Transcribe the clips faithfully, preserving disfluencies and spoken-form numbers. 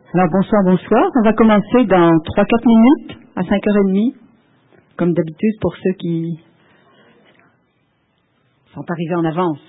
Alors bonsoir, bonsoir. On va commencer dans trois quatre minutes, à cinq heures trente, comme d'habitude pour ceux qui sont arrivés en avance.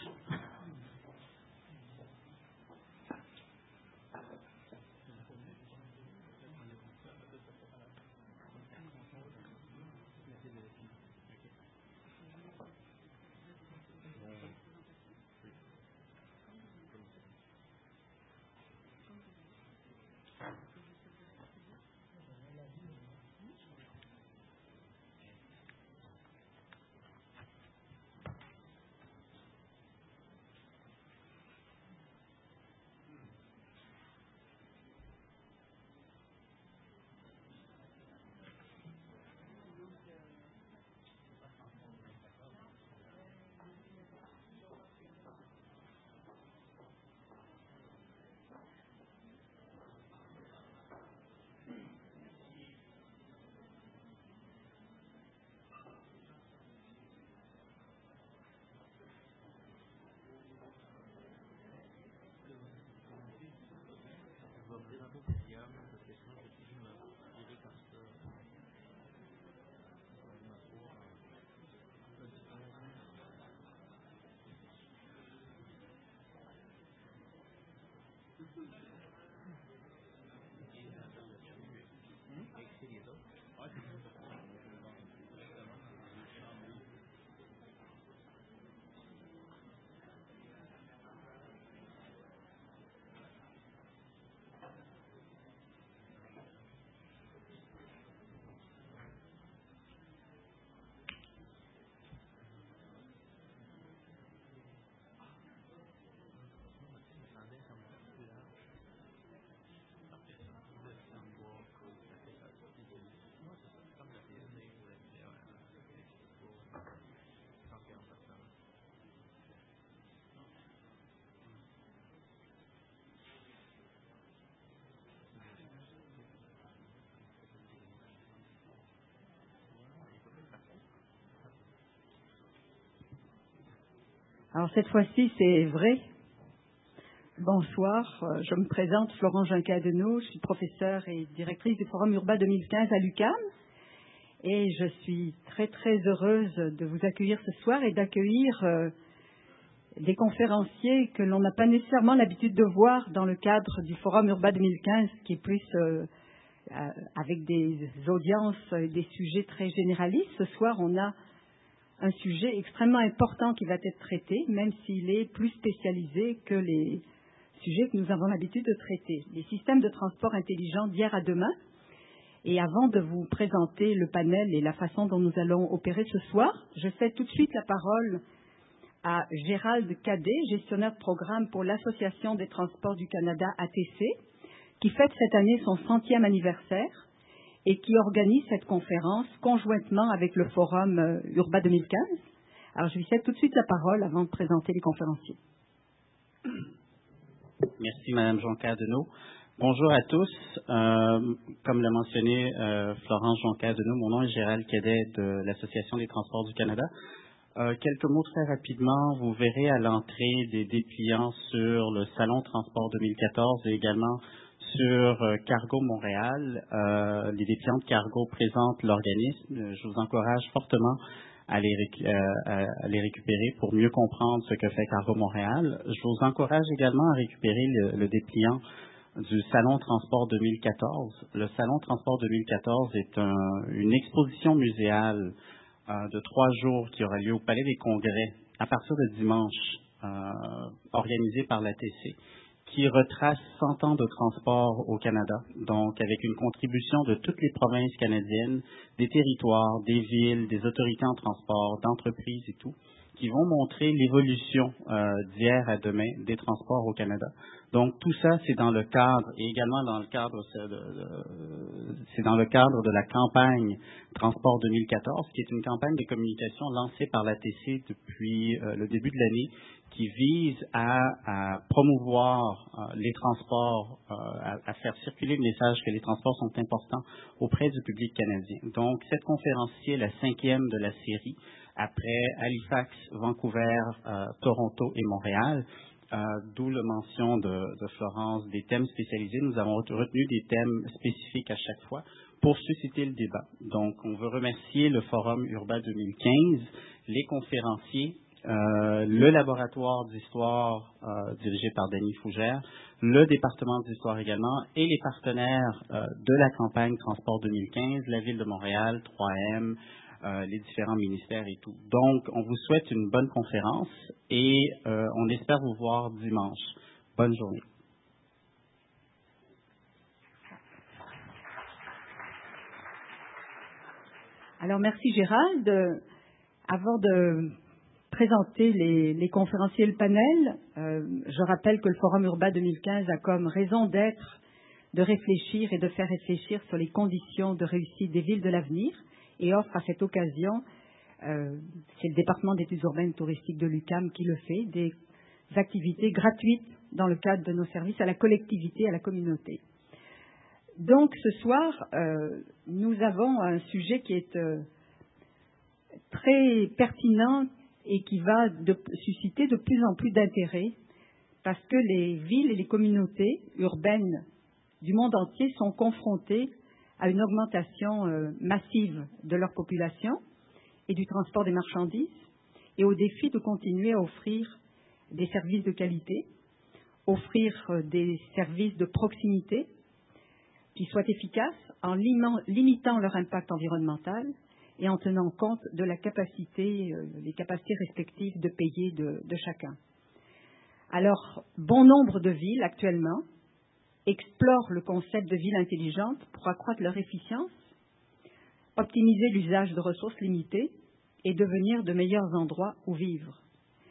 Alors cette fois-ci, c'est vrai. Bonsoir, euh, je me présente Florence Junquet-Adenau, je suis professeure et directrice du Forum Urbain deux mille quinze à l'U Q A M et je suis très très heureuse de vous accueillir ce soir et d'accueillir euh, des conférenciers que l'on n'a pas nécessairement l'habitude de voir dans le cadre du Forum Urbain deux mille quinze, qui est plus euh, euh, avec des audiences, euh, des sujets très généralistes. Ce soir, on a un sujet extrêmement important qui va être traité, même s'il est plus spécialisé que les sujets que nous avons l'habitude de traiter. Les systèmes de transport intelligents d'hier à demain. Et avant de vous présenter le panel et la façon dont nous allons opérer ce soir, je cède tout de suite la parole à Gérald Cadet, gestionnaire de programme pour l'Association des transports du Canada A T C, qui fête cette année son centième anniversaire et qui organise cette conférence conjointement avec le Forum euh, Urbain deux mille quinze. Alors, je lui cède tout de suite la parole avant de présenter les conférenciers. Merci, Madame Junquet-Adenau. Bonjour à tous. Euh, comme l'a mentionné euh, Florence Junquet-Adenau, mon nom est Gérald Cadet de l'Association des transports du Canada. Euh, quelques mots très rapidement. Vous verrez à l'entrée des dépliants sur le Salon Transport deux mille quatorze et également sur euh, Cargo Montréal. Euh, les dépliants de Cargo présentent l'organisme. Je vous encourage fortement à les, récu- euh, à les récupérer pour mieux comprendre ce que fait Cargo Montréal. Je vous encourage également à récupérer le, le dépliant du Salon Transport deux mille quatorze. Le Salon Transport deux mille quatorze est un, une exposition muséale euh, de trois jours qui aura lieu au Palais des Congrès à partir de dimanche, euh, organisée par l'A T C, qui retrace cent ans de transport au Canada, donc avec une contribution de toutes les provinces canadiennes, des territoires, des villes, des autorités en transport, d'entreprises et tout, qui vont montrer l'évolution euh, d'hier à demain des transports au Canada. Donc tout ça, c'est dans le cadre, et également dans le cadre, c'est, de, de, c'est dans le cadre de la campagne Transport deux mille quatorze, qui est une campagne de communication lancée par l'A T C depuis euh, le début de l'année, qui vise à, à promouvoir euh, les transports, euh, à, à faire circuler le message que les transports sont importants auprès du public canadien. Donc, cette conférence-ci est la cinquième de la série, après Halifax, Vancouver, euh, Toronto et Montréal. euh, d'où la mention de, de Florence des thèmes spécialisés. Nous avons retenu des thèmes spécifiques à chaque fois pour susciter le débat. Donc, on veut remercier le Forum Urbain deux mille quinze, les conférenciers, euh, le laboratoire d'histoire euh, dirigé par Denis Fougère, le département d'histoire également, et les partenaires euh, de la campagne Transport deux mille quinze, la Ville de Montréal, trois M, euh, les différents ministères et tout. Donc, on vous souhaite une bonne conférence et euh, on espère vous voir dimanche. Bonne journée. Alors, merci Gérald. Avant de présenter les, les conférenciers et le panel, euh, je rappelle que le Forum Urbain deux mille quinze a comme raison d'être de réfléchir et de faire réfléchir sur les conditions de réussite des villes de l'avenir et offre à cette occasion, euh, c'est le département d'études urbaines et touristiques de l'U Q A M qui le fait, des activités gratuites dans le cadre de nos services à la collectivité et à la communauté. Donc ce soir, euh, nous avons un sujet qui est euh, très pertinent et qui va de, susciter de plus en plus d'intérêt parce que les villes et les communautés urbaines du monde entier sont confrontées à une augmentation euh, massive de leur population et du transport des marchandises et au défi de continuer à offrir des services de qualité, offrir euh, des services de proximité qui soient efficaces en limant, limitant leur impact environnemental et en tenant compte de la capacité, euh, les capacités respectives de payer de, de chacun. Alors, bon nombre de villes actuellement explorent le concept de ville intelligente pour accroître leur efficience, optimiser l'usage de ressources limitées et devenir de meilleurs endroits où vivre.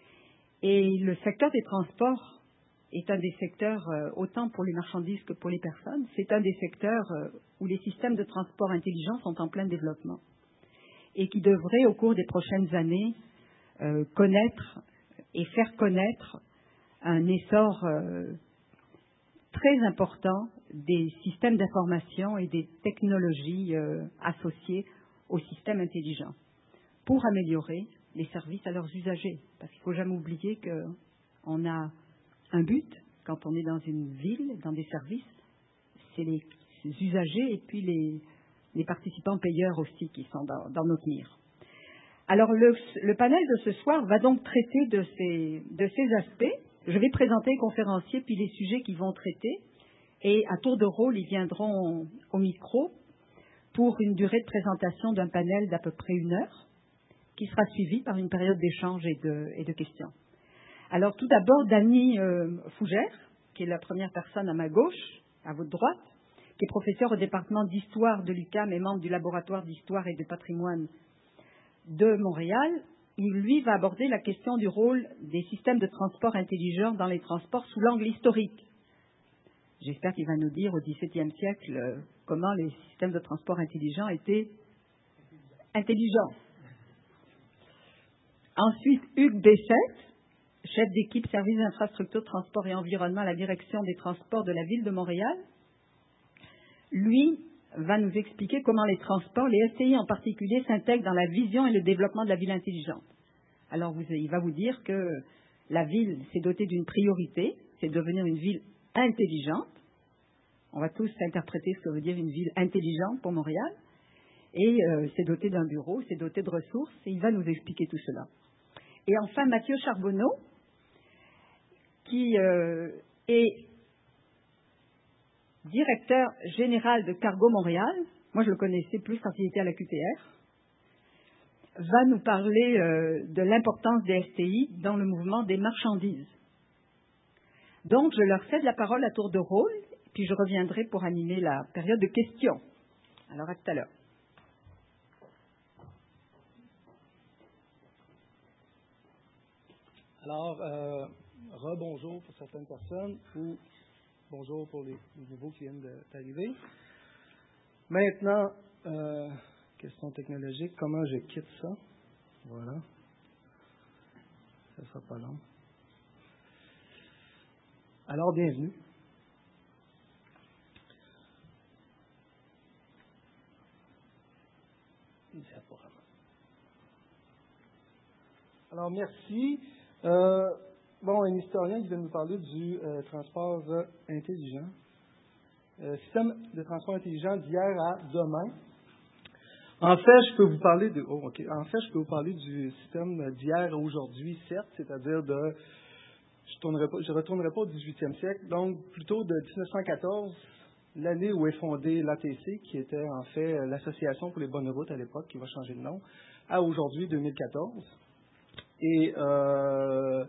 Et le secteur des transports est un des secteurs, euh, autant pour les marchandises que pour les personnes, c'est un des secteurs euh, où les systèmes de transport intelligents sont en plein développement et qui devrait, au cours des prochaines années, euh, connaître et faire connaître un essor euh, très important des systèmes d'information et des technologies euh, associées aux systèmes intelligents pour améliorer les services à leurs usagers. Parce qu'il ne faut jamais oublier qu'on a un but quand on est dans une ville, dans des services, c'est les usagers et puis les, les participants payeurs aussi qui sont dans, dans notre mire. Alors le, le panel de ce soir va donc traiter de ces, de ces aspects. Je vais présenter les conférenciers puis les sujets qu'ils vont traiter et à tour de rôle, ils viendront au micro pour une durée de présentation d'un panel d'à peu près une heure qui sera suivie par une période d'échange et de, et de questions. Alors tout d'abord, Dany euh, Fougère, qui est la première personne à ma gauche, à votre droite, qui est professeur au département d'histoire de l'U Q A M et membre du laboratoire d'histoire et de patrimoine de Montréal. Il, lui, va aborder la question du rôle des systèmes de transport intelligents dans les transports sous l'angle historique. J'espère qu'il va nous dire au dix-septième siècle euh, comment les systèmes de transport intelligents étaient intelligents. Ensuite, Hugues Bessette, chef d'équipe service d'infrastructure, transport et environnement à la direction des transports de la Ville de Montréal. Lui va nous expliquer comment les transports, les S T I en particulier, s'intègrent dans la vision et le développement de la ville intelligente. Alors, vous, il va vous dire que la ville s'est dotée d'une priorité, c'est de devenir une ville intelligente. On va tous interpréter ce que veut dire une ville intelligente pour Montréal. Et euh, c'est doté d'un bureau, c'est doté de ressources, et il va nous expliquer tout cela. Et enfin, Mathieu Charbonneau, qui euh, est directeur général de Cargo Montréal. Moi, je le connaissais plus quand il était à la Q T R. Va nous parler euh, de l'importance des S T I dans le mouvement des marchandises. Donc, je leur cède la parole à tour de rôle, puis je reviendrai pour animer la période de questions. Alors, à tout à l'heure. Alors, euh, rebonjour pour certaines personnes ou bonjour pour les, les nouveaux qui viennent d'arriver. Maintenant, euh, question technologique, comment je quitte ça? Voilà. Ça ne sera pas long. Alors, bienvenue. Alors, merci. Euh, bon, un historien qui vient nous parler du euh, transport euh, intelligent. Euh, système de transport intelligent d'hier à demain. En fait, je peux vous parler de. Oh, ok. En fait, je peux vous parler du système d'hier à aujourd'hui, certes, c'est-à-dire de. Je ne retournerai pas au dix-huitième siècle, donc plutôt de dix-neuf cent quatorze, l'année où est fondée l'A T C, qui était en fait l'Association pour les bonnes routes à l'époque, qui va changer de nom, à aujourd'hui, deux mille quatorze. Et euh,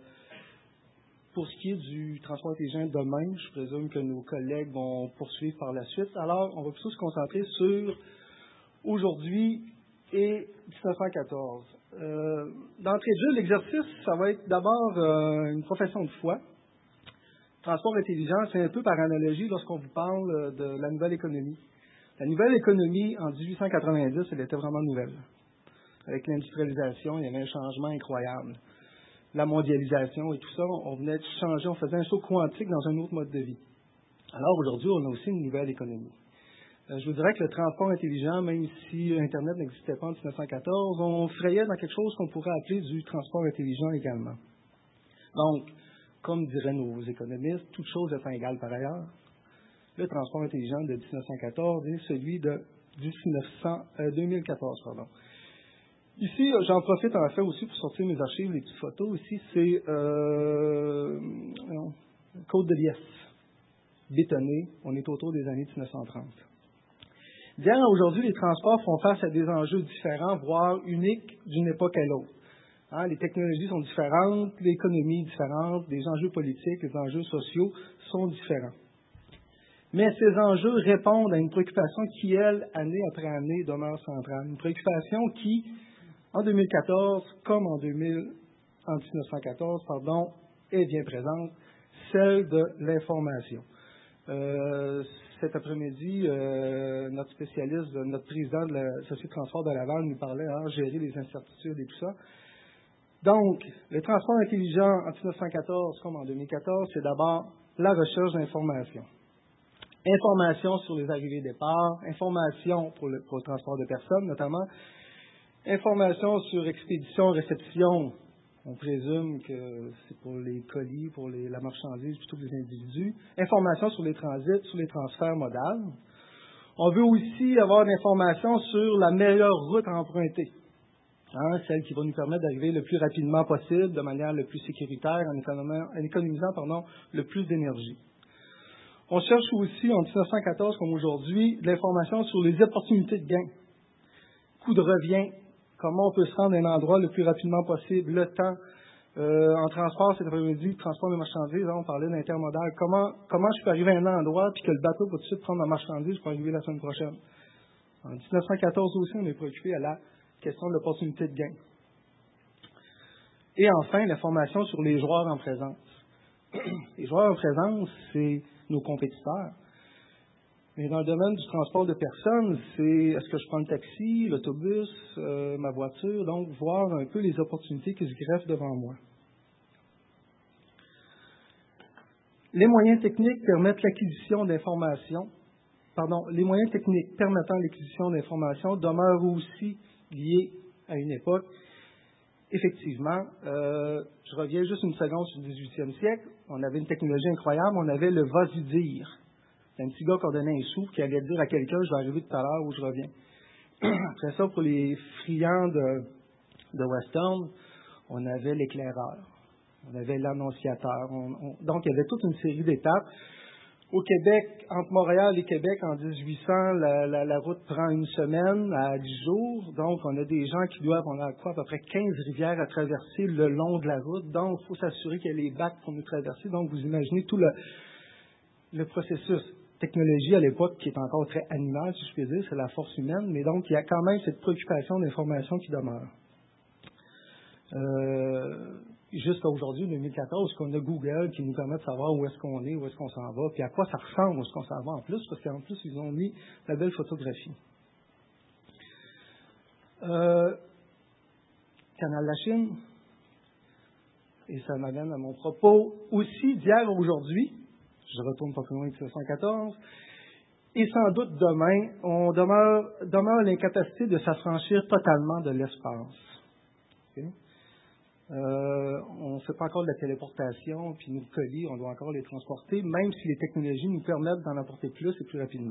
pour ce qui est du transport intelligent demain, je présume que nos collègues vont poursuivre par la suite. Alors, on va plutôt se concentrer sur aujourd'hui et dix-neuf cent quatorze. Euh, d'entrée de jeu, l'exercice, ça va être d'abord euh, une profession de foi. Transport intelligent, c'est un peu par analogie lorsqu'on vous parle de la nouvelle économie. La nouvelle économie, en dix-huit cent quatre-vingt-dix, elle était vraiment nouvelle. Avec l'industrialisation, il y avait un changement incroyable. La mondialisation et tout ça, on venait de changer, on faisait un saut quantique dans un autre mode de vie. Alors aujourd'hui, on a aussi une nouvelle économie. Je vous dirais que le transport intelligent, même si Internet n'existait pas en dix-neuf cent quatorze, on frayait dans quelque chose qu'on pourrait appeler du transport intelligent également. Donc, comme diraient nos économistes, toute chose étant égale par ailleurs, le transport intelligent de dix-neuf cent quatorze est celui de dix-neuf cents, euh, deux mille quatorze. Pardon. Ici, j'en profite en fait aussi pour sortir mes archives, les petites photos. Ici, c'est euh, non, Côte de Liesse, bétonné. On est autour des années dix-neuf cent trente. D'hier à aujourd'hui, les transports font face à des enjeux différents, voire uniques d'une époque à l'autre. Hein, les technologies sont différentes, l'économie est différente, les enjeux politiques, les enjeux sociaux sont différents. Mais ces enjeux répondent à une préoccupation qui, elle, année après année, demeure centrale. Une préoccupation qui, en deux mille quatorze, comme en, deux mille, en dix-neuf cent quatorze, pardon, est bien présente, celle de l'information. Euh, cet après-midi, euh, notre spécialiste, notre président de la Société de transport de Laval nous parlait à hein, gérer les incertitudes et tout ça. Donc, le transport intelligent en dix-neuf cent quatorze comme en deux mille quatorze, c'est d'abord la recherche d'informations. Information sur les arrivées et départs, information pour le, pour le transport de personnes notamment, information sur expédition, réception. On présume que c'est pour les colis, pour les, la marchandise plutôt que les individus. Information sur les transits, sur les transferts modaux. On veut aussi avoir l'information sur la meilleure route à emprunter. Hein, celle qui va nous permettre d'arriver le plus rapidement possible, de manière le plus sécuritaire, en économisant, en économisant pardon, le plus d'énergie. On cherche aussi, en dix-neuf cent quatorze comme aujourd'hui, de l'information sur les opportunités de gain. Coût de revient, comment on peut se rendre à un endroit le plus rapidement possible, le temps. Euh, en transport, cet après-midi, transport de marchandises, hein, on parlait d'intermodal. Comment, comment je peux arriver à un endroit puis que le bateau va tout de suite prendre ma marchandise pour arriver la semaine prochaine. En dix-neuf cent quatorze aussi, on est préoccupé à la question de l'opportunité de gain. Et enfin, l'information sur les joueurs en présence. Les joueurs en présence, c'est nos compétiteurs. Mais dans le domaine du transport de personnes, c'est est-ce que je prends le taxi, l'autobus, euh, ma voiture, donc voir un peu les opportunités qui se greffent devant moi. Les moyens techniques permettent l'acquisition d'informations. Pardon, les moyens techniques permettant l'acquisition d'informations demeurent aussi liés à une époque. Effectivement, euh, je reviens juste une seconde sur le dix-huitième siècle. On avait une technologie incroyable, on avait le vas-y dire. C'est un petit gars qui ordonnait un sou qui allait dire à quelqu'un « je vais arriver tout à l'heure ou je reviens ». Après ça, pour les friands de, de Western, on avait l'éclaireur, on avait l'annonciateur. On, on, donc, il y avait toute une série d'étapes. Au Québec, entre Montréal et Québec, en dix-huit cents, la, la, la route prend une semaine à dix jours. Donc, on a des gens qui doivent, on a quoi, à peu près quinze rivières à traverser le long de la route. Donc, il faut s'assurer qu'il y a les bacs pour nous traverser. Donc, vous imaginez tout le, le processus. Technologie à l'époque qui est encore très animale, si je puis dire, c'est la force humaine. Mais donc, il y a quand même cette préoccupation d'information qui demeure. Euh, Jusqu'à aujourd'hui, deux mille quatorze, qu'on a Google qui nous permet de savoir où est-ce qu'on est, où est-ce qu'on s'en va, puis à quoi ça ressemble, où est-ce qu'on s'en va en plus, parce qu'en plus, ils ont mis la belle photographie. Euh, Canal de la Chine, et ça m'amène à mon propos aussi d'hier à aujourd'hui, je retourne pas plus loin que mille neuf cent quatorze, et sans doute demain, on demeure, demeure l'incapacité de s'affranchir totalement de l'espace. Okay? Euh, on ne fait pas encore de la téléportation, puis nos colis, on doit encore les transporter, même si les technologies nous permettent d'en apporter plus et plus rapidement.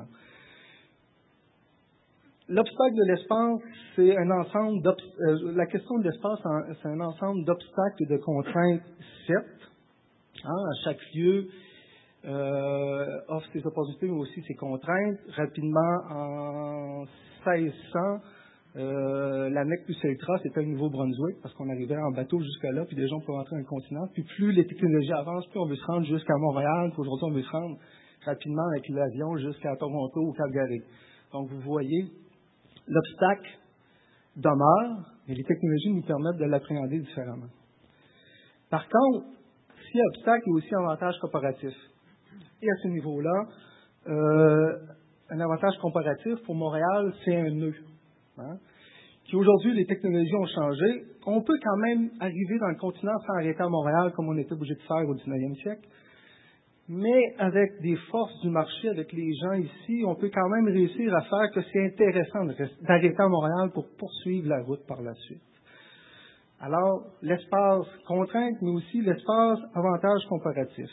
L'obstacle de l'espace, c'est un ensemble euh, la question de l'espace, c'est un ensemble d'obstacles et de contraintes certes. Hein, à chaque lieu euh, offre ses opportunités, mais aussi ses contraintes. Rapidement, en seize cents, euh, la Nec plus ultra, c'était le Nouveau-Brunswick, parce qu'on arrivait en bateau jusqu'à là, puis des gens pouvaient rentrer dans le continent. Puis plus les technologies avancent, plus on veut se rendre jusqu'à Montréal, puis aujourd'hui on veut se rendre rapidement avec l'avion jusqu'à Toronto ou Calgary. Donc vous voyez, l'obstacle demeure, mais les technologies nous permettent de l'appréhender différemment. Par contre, s'il y a obstacle, il y a aussi un avantage comparatif. Et à ce niveau-là, euh, un avantage comparatif pour Montréal, c'est un nœud. Hein? Qui aujourd'hui, les technologies ont changé. On peut quand même arriver dans le continent sans arrêter à Montréal, comme on était obligé de faire au dix-neuvième siècle. Mais avec des forces du marché, avec les gens ici, on peut quand même réussir à faire que c'est intéressant d'arrêter à Montréal pour poursuivre la route par la suite. Alors, l'espace contrainte, mais aussi l'espace avantage comparatif.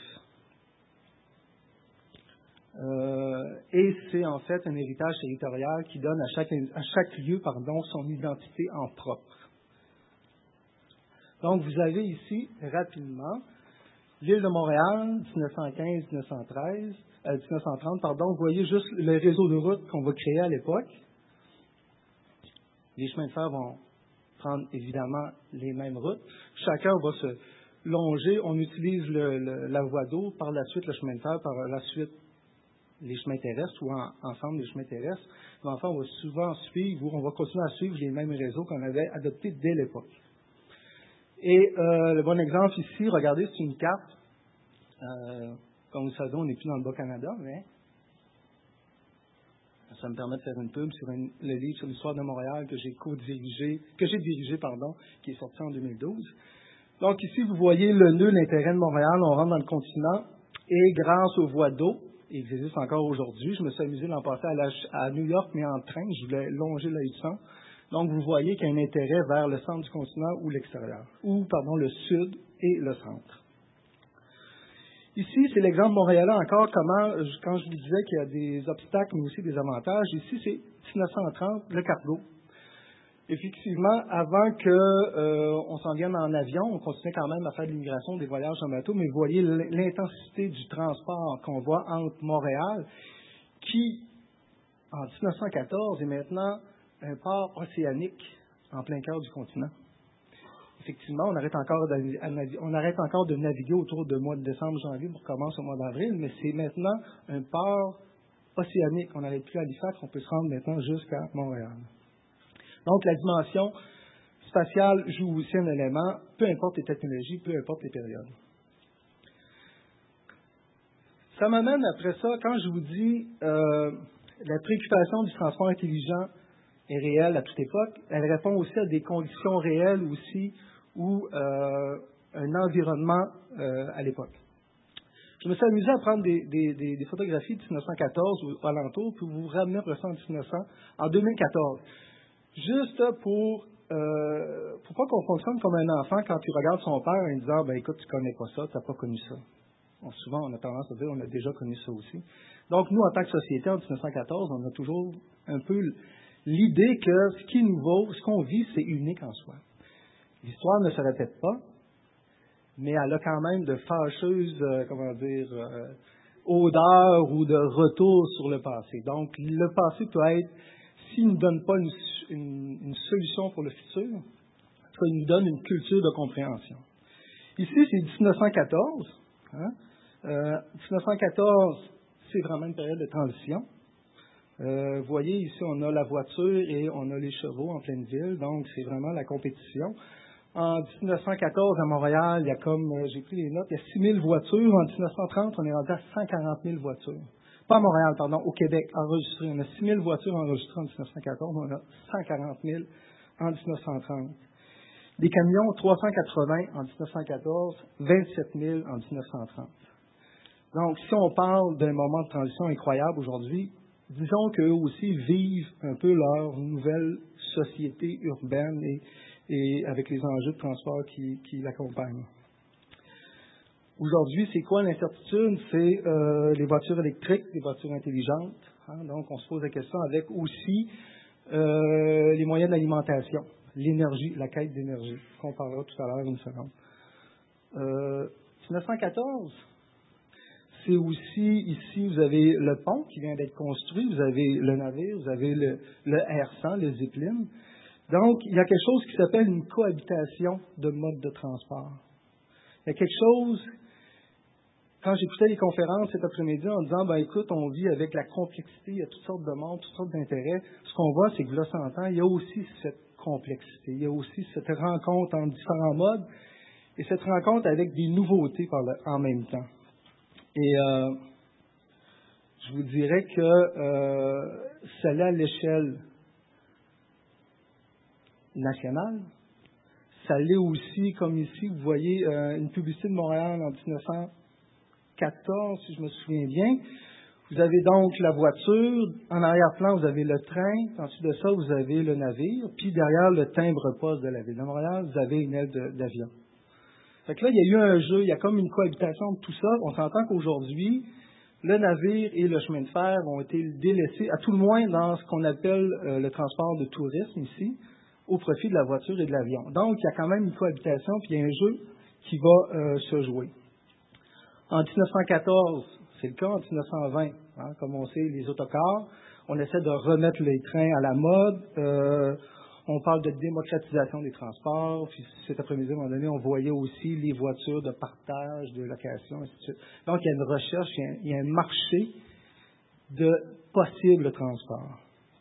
Euh, et c'est en fait un héritage territorial qui donne à chaque, à chaque lieu pardon, son identité en propre. Donc, vous avez ici, rapidement, l'île de Montréal, dix-neuf cent quinze dix-neuf cent treize, euh, dix-neuf cent trente, pardon, vous voyez juste le réseau de routes qu'on va créer à l'époque. Les chemins de fer vont prendre évidemment les mêmes routes. Chacun va se longer, on utilise le, le, la voie d'eau, par la suite le chemin de fer, par la suite les chemins terrestres ou en, ensemble les chemins terrestres. Mais enfin, on va souvent suivre, ou on va continuer à suivre les mêmes réseaux qu'on avait adoptés dès l'époque. Et euh, le bon exemple ici, regardez, c'est une carte. Euh, comme vous le savez, on n'est plus dans le Bas-Canada, mais ça me permet de faire une pub sur une, le livre sur l'histoire de Montréal que j'ai co-dirigé, que j'ai dirigé, pardon, qui est sorti en deux mille douze. Donc ici, vous voyez le nœud, l'intérêt de Montréal. On rentre dans le continent et grâce aux voies d'eau, et qui existent encore aujourd'hui, je me suis amusé l'an passé à, la, à New York, mais en train, je voulais longer la Hudson. Donc vous voyez qu'il y a un intérêt vers le centre du continent ou l'extérieur, ou, pardon, le sud et le centre. Ici, c'est l'exemple montréalais encore, comment, quand je vous disais qu'il y a des obstacles, mais aussi des avantages. Ici, c'est dix-neuf cent trente, le cargo. Effectivement, avant qu'on euh, s'en vienne en avion, on continuait quand même à faire de l'immigration, des voyages en bateau, mais vous voyez l'intensité du transport qu'on voit entre Montréal, qui, en dix-neuf cent quatorze, est maintenant un port océanique en plein cœur du continent. Effectivement, on arrête encore de, on arrête encore de naviguer autour du mois de décembre, janvier pour commencer au mois d'avril, mais c'est maintenant un port océanique. On n'arrête plus à Halifax, on peut se rendre maintenant jusqu'à Montréal. Donc, la dimension spatiale joue aussi un élément, peu importe les technologies, peu importe les périodes. Ça m'amène après ça, quand je vous dis euh, la préoccupation du transport intelligent est réelle à toute époque, elle répond aussi à des conditions réelles aussi ou euh, un environnement euh, à l'époque. Je me suis amusé à prendre des, des, des, des photographies de dix-neuf cent quatorze ou alentour, puis vous ramener après ça en dix-neuf cents, en deux mille quatorze. Juste pour, euh, pour pas qu'on fonctionne comme un enfant quand il regarde son père en disant, ben écoute, tu connais pas ça, tu n'as pas connu ça. Bon, souvent, on a tendance à dire, on a déjà connu ça aussi. Donc, nous, en tant que société, en dix-neuf cent quatorze, on a toujours un peu l'idée que ce qui nous vaut, ce qu'on vit, c'est unique en soi. L'histoire ne se répète pas, mais elle a quand même de fâcheuses, euh, comment dire, euh, odeurs ou de retours sur le passé. Donc, le passé peut être, s'il ne nous donne pas une, une, une solution pour le futur, ça nous donne une culture de compréhension. Ici, c'est dix-neuf cent quatorze. Hein? Euh, dix-neuf cent quatorze, c'est vraiment une période de transition. Euh, vous voyez, ici, on a la voiture et on a les chevaux en pleine ville, donc c'est vraiment la compétition. En dix-neuf cent quatorze, à Montréal, il y a comme, euh, j'ai pris les notes, il y a six mille voitures. En dix-neuf cent trente, on est rendu à cent quarante mille voitures. Pas à Montréal, pardon, au Québec, enregistrées. On a six mille voitures enregistrées en dix-neuf cent quatorze, on a cent quarante mille en dix-neuf cent trente. Des camions, trois cent quatre-vingts en dix-neuf cent quatorze, vingt-sept mille en dix-neuf cent trente. Donc, si on parle d'un moment de transition incroyable aujourd'hui, disons qu'eux aussi vivent un peu leur nouvelle société urbaine et et avec les enjeux de transport qui, qui l'accompagnent. Aujourd'hui, c'est quoi l'incertitude? C'est euh, les voitures électriques, les voitures intelligentes. Hein? Donc, on se pose la question avec aussi euh, les moyens d'alimentation, l'énergie, la quête d'énergie, qu'on parlera tout à l'heure une seconde. Euh, dix-neuf cent quatorze, c'est aussi, ici, vous avez le pont qui vient d'être construit, vous avez le navire, vous avez le, le R cent, le Zeppelin. Donc, il y a quelque chose qui s'appelle une cohabitation de modes de transport. Il y a quelque chose, quand j'écoutais les conférences cet après-midi en disant, ben écoute, on vit avec la complexité, il y a toutes sortes de mondes, toutes sortes d'intérêts, ce qu'on voit, c'est que là, cent ans, il y a aussi cette complexité, il y a aussi cette rencontre en différents modes, et cette rencontre avec des nouveautés par le, en même temps. Et euh, je vous dirais que euh, cela à l'échelle nationale, ça l'est aussi, comme ici, vous voyez euh, une publicité de Montréal en dix-neuf cent quatorze, si je me souviens bien. Vous avez donc la voiture, en arrière-plan, vous avez le train, ensuite de ça, vous avez le navire, puis derrière le timbre-poste de la ville de Montréal, vous avez une aile de, d'avion. Fait que là, il y a eu un jeu, il y a comme une cohabitation de tout ça. On s'entend qu'aujourd'hui, le navire et le chemin de fer ont été délaissés, à tout le moins dans ce qu'on appelle euh, le transport de tourisme ici, au profit de la voiture et de l'avion. Donc, il y a quand même une cohabitation, puis il y a un jeu qui va euh, se jouer. En dix-neuf cent quatorze, c'est le cas, en dix-neuf cent vingt, hein, comme on sait, les autocars, on essaie de remettre les trains à la mode. Euh, on parle de démocratisation des transports. Puis cet après-midi, à un moment donné, on voyait aussi les voitures de partage, de location, ainsi de suite. Donc, il y a une recherche, il y a un, il y a un marché de possibles transports.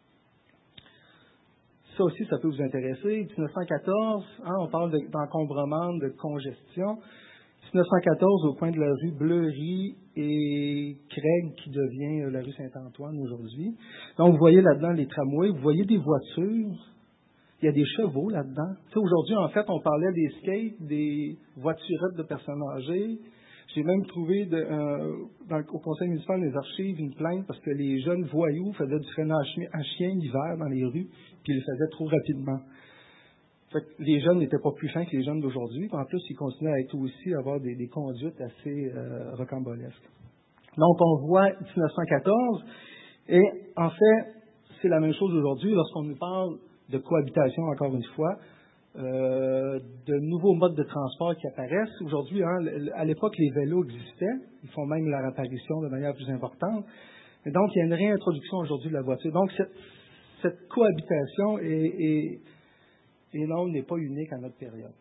Ça aussi, ça peut vous intéresser. dix-neuf cent quatorze, hein, on parle de, d'encombrement, de congestion. dix-neuf cent quatorze, au coin de la rue Bleury et Craig, qui devient euh, la rue Saint-Antoine aujourd'hui. Donc, vous voyez là-dedans les tramways, vous voyez des voitures, il y a des chevaux là-dedans. Tu sais, aujourd'hui, en fait, on parlait des skates, des voiturettes de personnes âgées. J'ai même trouvé de, euh, dans, au conseil municipal des archives une plainte parce que les jeunes voyous faisaient du freinage à chien l'hiver dans les rues, puis ils le faisaient trop rapidement. Fait que les jeunes n'étaient pas plus fins que les jeunes d'aujourd'hui. En plus, ils continuaient à être aussi à avoir des, des conduites assez euh, rocambolesques. Donc, on voit dix-neuf cent quatorze, et en fait, c'est la même chose aujourd'hui lorsqu'on nous parle de cohabitation, encore une fois, euh, de nouveaux modes de transport qui apparaissent. Aujourd'hui, hein, à l'époque, les vélos existaient. Ils font même leur apparition de manière plus importante. Et donc, il y a une réintroduction aujourd'hui de la voiture. Donc, cette, cette cohabitation est, est Et non, n'est pas unique à notre période.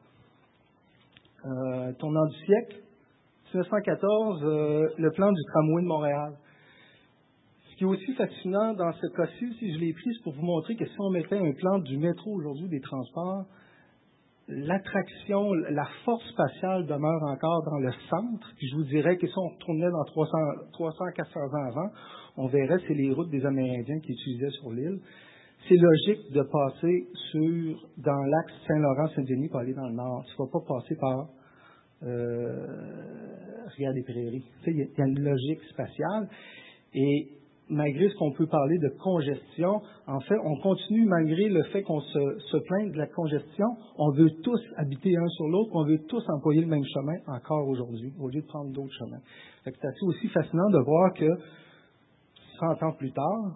Euh, tournant du siècle, dix-neuf cent quatorze, euh, le plan du tramway de Montréal. Ce qui est aussi fascinant dans ce cas-ci, si je l'ai pris, c'est pour vous montrer que si on mettait un plan du métro aujourd'hui, des transports, l'attraction, la force spatiale demeure encore dans le centre. Puis je vous dirais que si on retournait dans trois cents à quatre cents ans avant, on verrait que c'est les routes des Amérindiens qui utilisaient sur l'île. C'est logique de passer sur dans l'axe Saint-Laurent-Saint-Denis pour aller dans le nord. Tu ne vas pas passer par euh, Rivière-des-Prairies. Tu sais, il y a une logique spatiale. Et malgré ce qu'on peut parler de congestion, en fait, on continue, malgré le fait qu'on se, se plaint de la congestion, on veut tous habiter un sur l'autre, on veut tous employer le même chemin encore aujourd'hui, au lieu de prendre d'autres chemins. Fait que c'est assez aussi fascinant de voir que cent ans plus tard,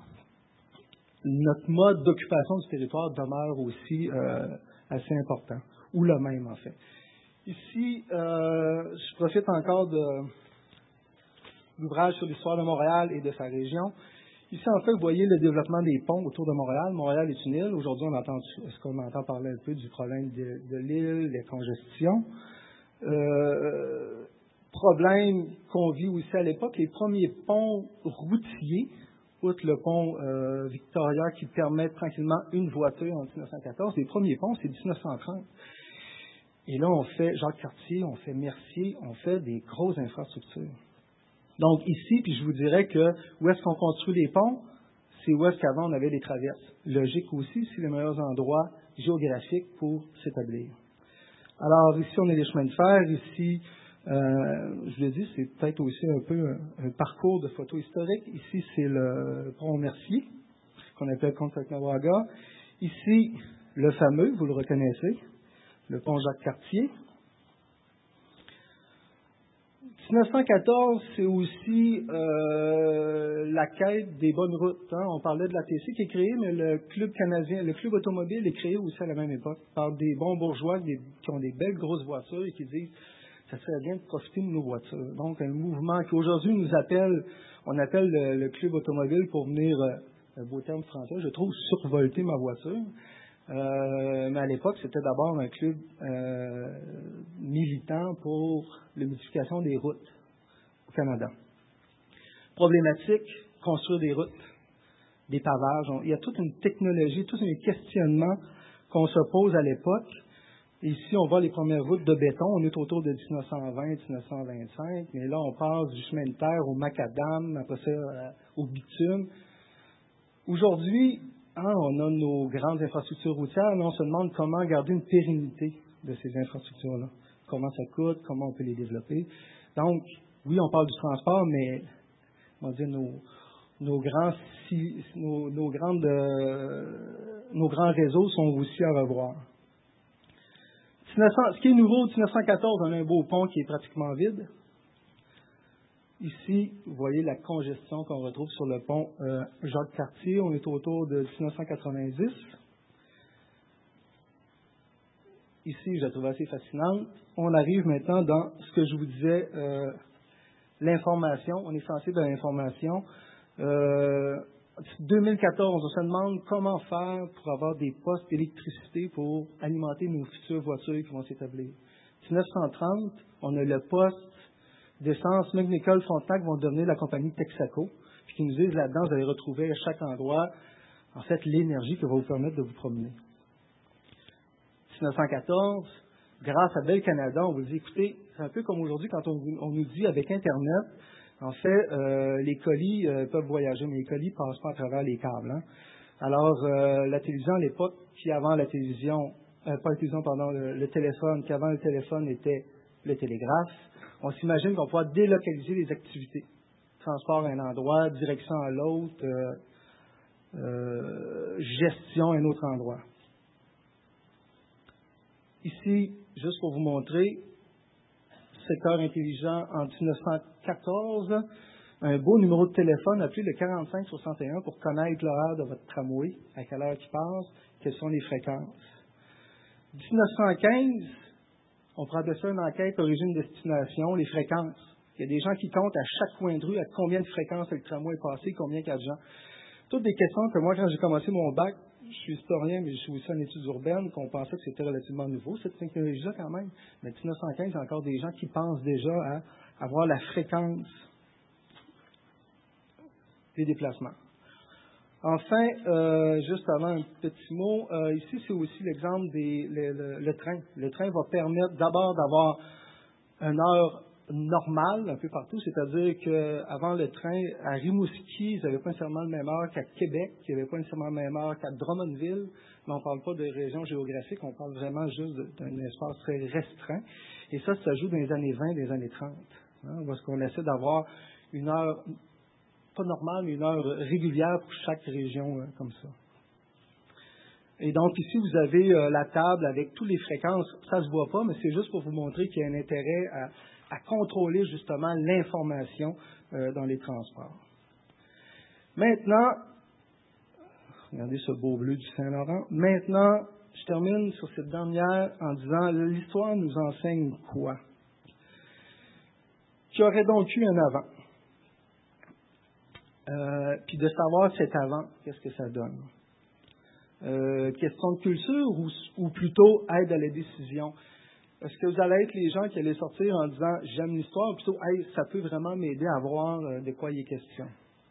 notre mode d'occupation du territoire demeure aussi euh, assez important, ou le même en fait. Ici, euh, je profite encore de l'ouvrage sur l'histoire de Montréal et de sa région. Ici, en fait, vous voyez le développement des ponts autour de Montréal. Montréal est une île. Aujourd'hui, on entend, est-ce qu'on entend parler un peu du problème de, de l'île, des congestions. Euh, problème qu'on vit aussi à l'époque, les premiers ponts routiers, outre le pont euh, Victoria qui permet tranquillement une voiture en dix-neuf cent quatorze, les premiers ponts, c'est dix-neuf cent trente. Et là, on fait Jacques-Cartier, on fait Mercier, on fait des grosses infrastructures. Donc ici, puis je vous dirais que où est-ce qu'on construit les ponts, c'est où est-ce qu'avant on avait les traverses. Logique aussi, c'est les meilleurs endroits géographiques pour s'établir. Alors ici, on a les chemins de fer. Ici, euh, je l'ai dit, c'est peut-être aussi un peu un, un parcours de photo historique. Ici, c'est le pont Mercier, qu'on appelle Concocnawaga. Ici, le fameux, vous le reconnaissez, le pont Jacques-Cartier. dix-neuf cent quatorze, c'est aussi euh, la quête des bonnes routes. Hein. On parlait de l'A T C qui est créé, mais le club canadien, le club automobile est créé aussi à la même époque par des bons bourgeois des, qui ont des belles grosses voitures et qui disent ça serait bien de profiter de nos voitures. Donc un mouvement qui aujourd'hui nous appelle, on appelle le, le club automobile pour venir, euh, un beau terme français, je trouve, survolter ma voiture. Euh, mais à l'époque, c'était d'abord un club euh, militant pour la modification des routes au Canada. Problématique, construire des routes, des pavages. On, il y a toute une technologie, tout un questionnement qu'on se pose à l'époque. Ici, on voit les premières routes de béton. On est autour de dix-neuf cent vingt, dix-neuf cent vingt-cinq. Mais là, on passe du chemin de terre au macadam, après ça euh, au bitume. Aujourd'hui, Hein, on a nos grandes infrastructures routières, mais on se demande comment garder une pérennité de ces infrastructures-là. Comment ça coûte, comment on peut les développer. Donc, oui, on parle du transport, mais on va dire nos, nos grands, si, nos, nos, grandes, euh, nos grands réseaux sont aussi à revoir. dix-neuf cents, ce qui est nouveau, dix-neuf cent quatorze, on a un beau pont qui est pratiquement vide. Ici, vous voyez la congestion qu'on retrouve sur le pont euh, Jacques-Cartier. On est autour de dix-neuf cent quatre-vingt-dix. Ici, je la trouve assez fascinante. On arrive maintenant dans ce que je vous disais, euh, l'information. On est sensible à l'information. Euh, deux mille quatorze, on se demande comment faire pour avoir des postes d'électricité pour alimenter nos futures voitures qui vont s'établir. dix-neuf cent trente, on a le poste d'essence McNichol-Frontenac vont devenir la compagnie Texaco, puis qui nous disent là-dedans, vous allez retrouver à chaque endroit, en fait, l'énergie qui va vous permettre de vous promener. dix-neuf cent quatorze, grâce à Bell Canada, on vous dit, écoutez, c'est un peu comme aujourd'hui quand on, on nous dit avec Internet, en fait, euh, les colis euh, peuvent voyager, mais les colis ne passent pas à travers les câbles. Hein. Alors, euh, la télévision à l'époque, qui avant la télévision, euh, pas la télévision, pardon, le, le téléphone, qui avant le téléphone était le télégraphe, on s'imagine qu'on va pouvoir délocaliser les activités. Transport à un endroit, direction à l'autre, euh, euh, gestion à un autre endroit. Ici, juste pour vous montrer, secteur intelligent en dix-neuf cent quatorze, un beau numéro de téléphone, appelez le quarante-cinq soixante et un pour connaître l'heure de votre tramway, à quelle heure il passe, quelles sont les fréquences. dix-neuf cent quinze, on prend de ça une enquête origine-destination, les fréquences. Il y a des gens qui comptent à chaque coin de rue à combien de fréquences le tramway est passé, combien il y a de gens. Toutes des questions que moi, quand j'ai commencé mon bac, je suis historien, mais je suis aussi en études urbaines, qu'on pensait que c'était relativement nouveau, cette technologie-là quand même. Mais dix-neuf cent quinze, il y a encore des gens qui pensent déjà à avoir la fréquence des déplacements. Enfin, euh, juste avant un petit mot, euh, ici c'est aussi l'exemple des le, le, le train. Le train va permettre d'abord d'avoir une heure normale un peu partout, c'est-à-dire qu'avant le train, à Rimouski, ils n'avaient pas nécessairement la même heure qu'à Québec, ils n'avaient pas nécessairement la même heure qu'à Drummondville, mais on ne parle pas de région géographique, on parle vraiment juste d'un espace très restreint. Et ça, ça joue dans les années vingt, des années trente, hein, parce qu'on essaie d'avoir une heure pas normale, mais une heure régulière pour chaque région euh, comme ça. Et donc ici, vous avez euh, la table avec toutes les fréquences. Ça ne se voit pas, mais c'est juste pour vous montrer qu'il y a un intérêt à, à contrôler justement l'information euh, dans les transports. Maintenant, regardez ce beau bleu du Saint-Laurent. Maintenant, je termine sur cette dernière en disant, l'histoire nous enseigne quoi? Qu'il y aurait donc eu un avant. Euh, puis de savoir cet avant, qu'est-ce que ça donne? Euh, question de culture ou, ou plutôt aide à la décision? Est-ce que vous allez être les gens qui allaient sortir en disant j'aime l'histoire, ou plutôt hey, ça peut vraiment m'aider à voir euh, de quoi il est question?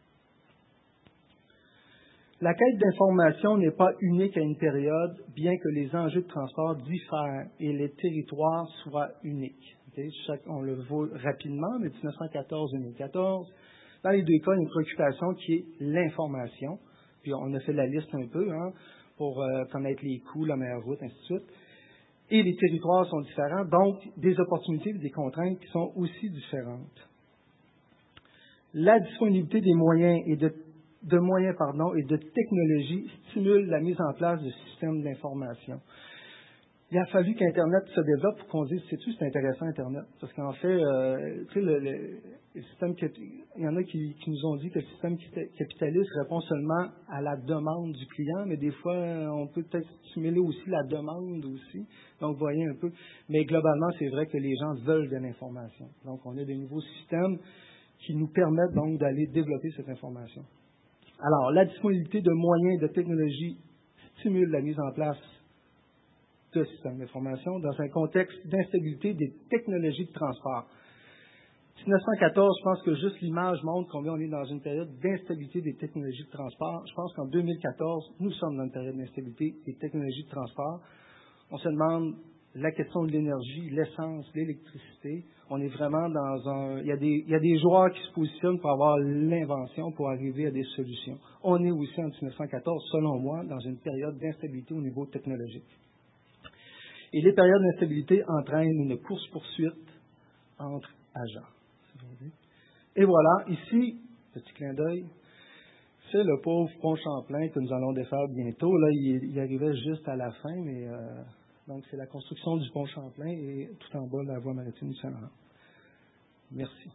La quête d'information n'est pas unique à une période, bien que les enjeux de transport diffèrent et les territoires soient uniques. Okay? Chaque, on le voit rapidement, mais dix-neuf cent quatorze deux mille quatorze. Dans les deux cas, il y a une préoccupation qui est l'information. Puis on a fait la liste un peu hein, pour euh, connaître les coûts, la meilleure route, ainsi de suite. Et les territoires sont différents, donc des opportunités et des contraintes qui sont aussi différentes. La disponibilité des moyens et de, de moyens pardon, et de technologies stimule la mise en place de systèmes d'information. Il il a fallu qu'Internet se développe pour qu'on dise, sais-tu, c'est intéressant Internet. Parce qu'en fait, euh, tu sais, le, le, le système, il y en a qui, qui nous ont dit que le système capitaliste répond seulement à la demande du client, mais des fois, on peut peut-être stimuler aussi la demande aussi. Donc, voyez un peu. Mais globalement, c'est vrai que les gens veulent de l'information. Donc, on a des nouveaux systèmes qui nous permettent donc d'aller développer cette information. Alors, la disponibilité de moyens et de technologies stimule la mise en place de systèmes d'information dans un contexte d'instabilité des technologies de transport. dix-neuf cent quatorze, je pense que juste l'image montre combien on est dans une période d'instabilité des technologies de transport. Je pense qu'en deux mille quatorze, nous sommes dans une période d'instabilité des technologies de transport. On se demande la question de l'énergie, l'essence, l'électricité. On est vraiment dans un... Il y a des, il y a des joueurs qui se positionnent pour avoir l'invention, pour arriver à des solutions. On est aussi en dix-neuf cent quatorze, selon moi, dans une période d'instabilité au niveau technologique. Et les périodes d'instabilité entraînent une course-poursuite entre agents. Et voilà, ici, petit clin d'œil, c'est le pauvre pont Champlain que nous allons défaire bientôt. Là, il, il arrivait juste à la fin, mais euh, donc c'est la construction du pont Champlain et tout en bas, la voie maritime du Saint-Laurent. Merci.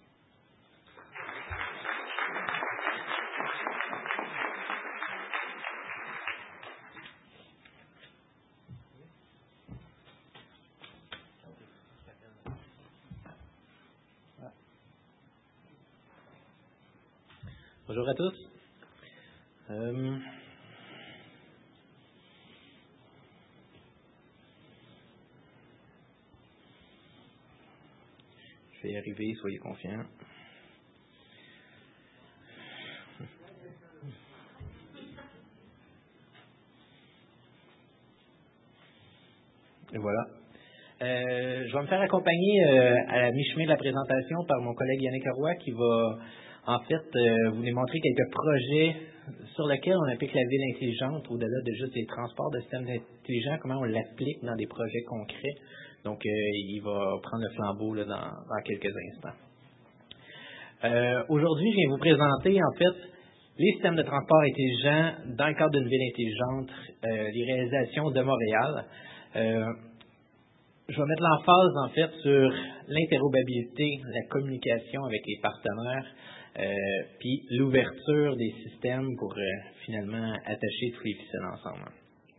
Bonjour à tous. Euh, je vais y arriver, soyez confiants. Et voilà. Euh, je vais me faire accompagner euh, à la mi-chemin de la présentation par mon collègue Yannick Roy qui va en fait euh, vous démontrer quelques projets sur lesquels on applique la ville intelligente au-delà de juste les transports de systèmes intelligents, comment on l'applique dans des projets concrets. Donc, euh, il va prendre le flambeau là, dans, dans quelques instants. Euh, aujourd'hui, je viens vous présenter en fait les systèmes de transport intelligents dans le cadre d'une ville intelligente, euh, les réalisations de Montréal. Euh, Je vais mettre l'emphase, en fait, sur l'interopérabilité, la communication avec les partenaires, euh, puis l'ouverture des systèmes pour euh, finalement attacher tous les ficelles ensemble.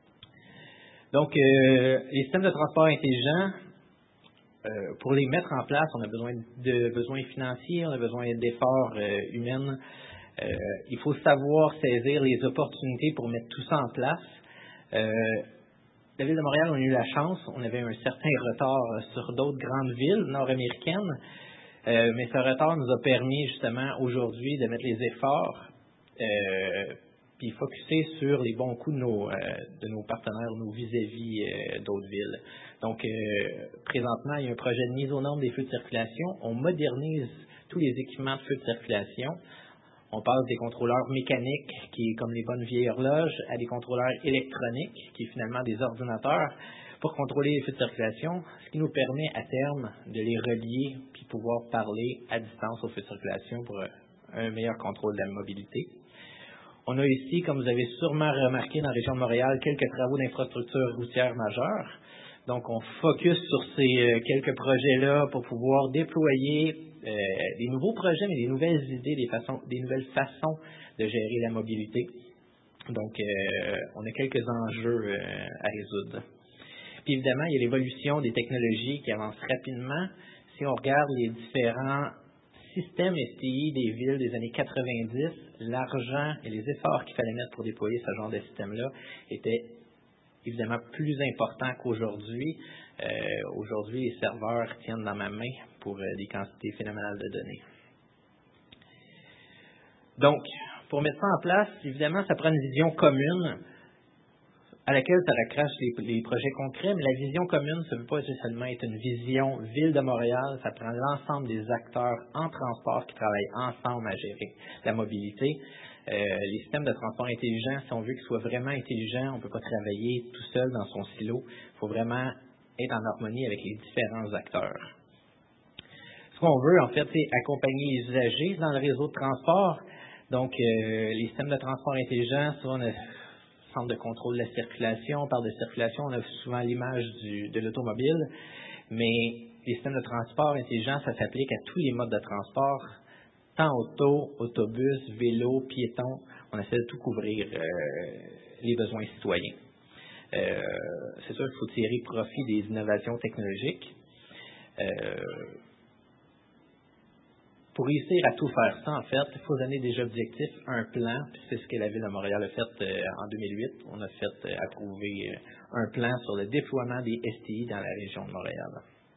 Donc, euh, les systèmes de transport intelligents, euh, pour les mettre en place, on a besoin de besoins financiers, on a besoin d'efforts euh, humains. Euh, il faut savoir saisir les opportunités pour mettre tout ça en place. Euh, La Ville de Montréal, on a eu la chance, on avait un certain retard sur d'autres grandes villes nord-américaines, euh, mais ce retard nous a permis justement aujourd'hui de mettre les efforts euh, puis focusser sur les bons coups de nos, euh, de nos partenaires, nos vis-à-vis euh, d'autres villes. Donc, euh, présentement, il y a un projet de mise aux normes des feux de circulation. On modernise tous les équipements de feux de circulation. On passe des contrôleurs mécaniques, qui est comme les bonnes vieilles horloges, à des contrôleurs électroniques, qui est finalement des ordinateurs, pour contrôler les feux de circulation, ce qui nous permet à terme de les relier puis pouvoir parler à distance aux feux de circulation pour un meilleur contrôle de la mobilité. On a ici, comme vous avez sûrement remarqué dans la région de Montréal, quelques travaux d'infrastructure routière majeure. Donc, on focus sur ces quelques projets-là pour pouvoir déployer Euh, des nouveaux projets, mais des nouvelles idées, des, façons, des nouvelles façons de gérer la mobilité. Donc, euh, on a quelques enjeux euh, à résoudre. Puis évidemment, il y a l'évolution des technologies qui avancent rapidement. Si on regarde les différents systèmes S T I des villes des années quatre-vingt-dix, l'argent et les efforts qu'il fallait mettre pour déployer ce genre de système-là étaient évidemment plus importants qu'aujourd'hui. Euh, aujourd'hui, les serveurs tiennent dans ma main pour euh, des quantités phénoménales de données. Donc, pour mettre ça en place, évidemment, ça prend une vision commune à laquelle ça raccroche les, les projets concrets, mais la vision commune, ça ne veut pas seulement être une vision Ville de Montréal, ça prend l'ensemble des acteurs en transport qui travaillent ensemble à gérer la mobilité. Euh, les systèmes de transport intelligents, si on veut qu'ils soient vraiment intelligents, on ne peut pas travailler tout seul dans son silo. Il faut vraiment être en harmonie avec les différents acteurs. Ce qu'on veut, en fait, c'est accompagner les usagers dans le réseau de transport. Donc, euh, les systèmes de transport intelligents, ça, on a, centre de contrôle de la circulation. On parle de circulation, on a souvent l'image du, de l'automobile, mais les systèmes de transport intelligents, ça s'applique à tous les modes de transport, tant auto, autobus, vélo, piéton. On essaie de tout couvrir euh, les besoins citoyens. Euh, c'est sûr qu'il faut tirer profit des innovations technologiques. Euh, pour réussir à tout faire ça, en fait, il faut donner des objectifs, un plan, puis c'est ce que la Ville de Montréal a fait euh, en deux mille huit. On a fait euh, approuver euh, un plan sur le déploiement des S T I dans la région de Montréal.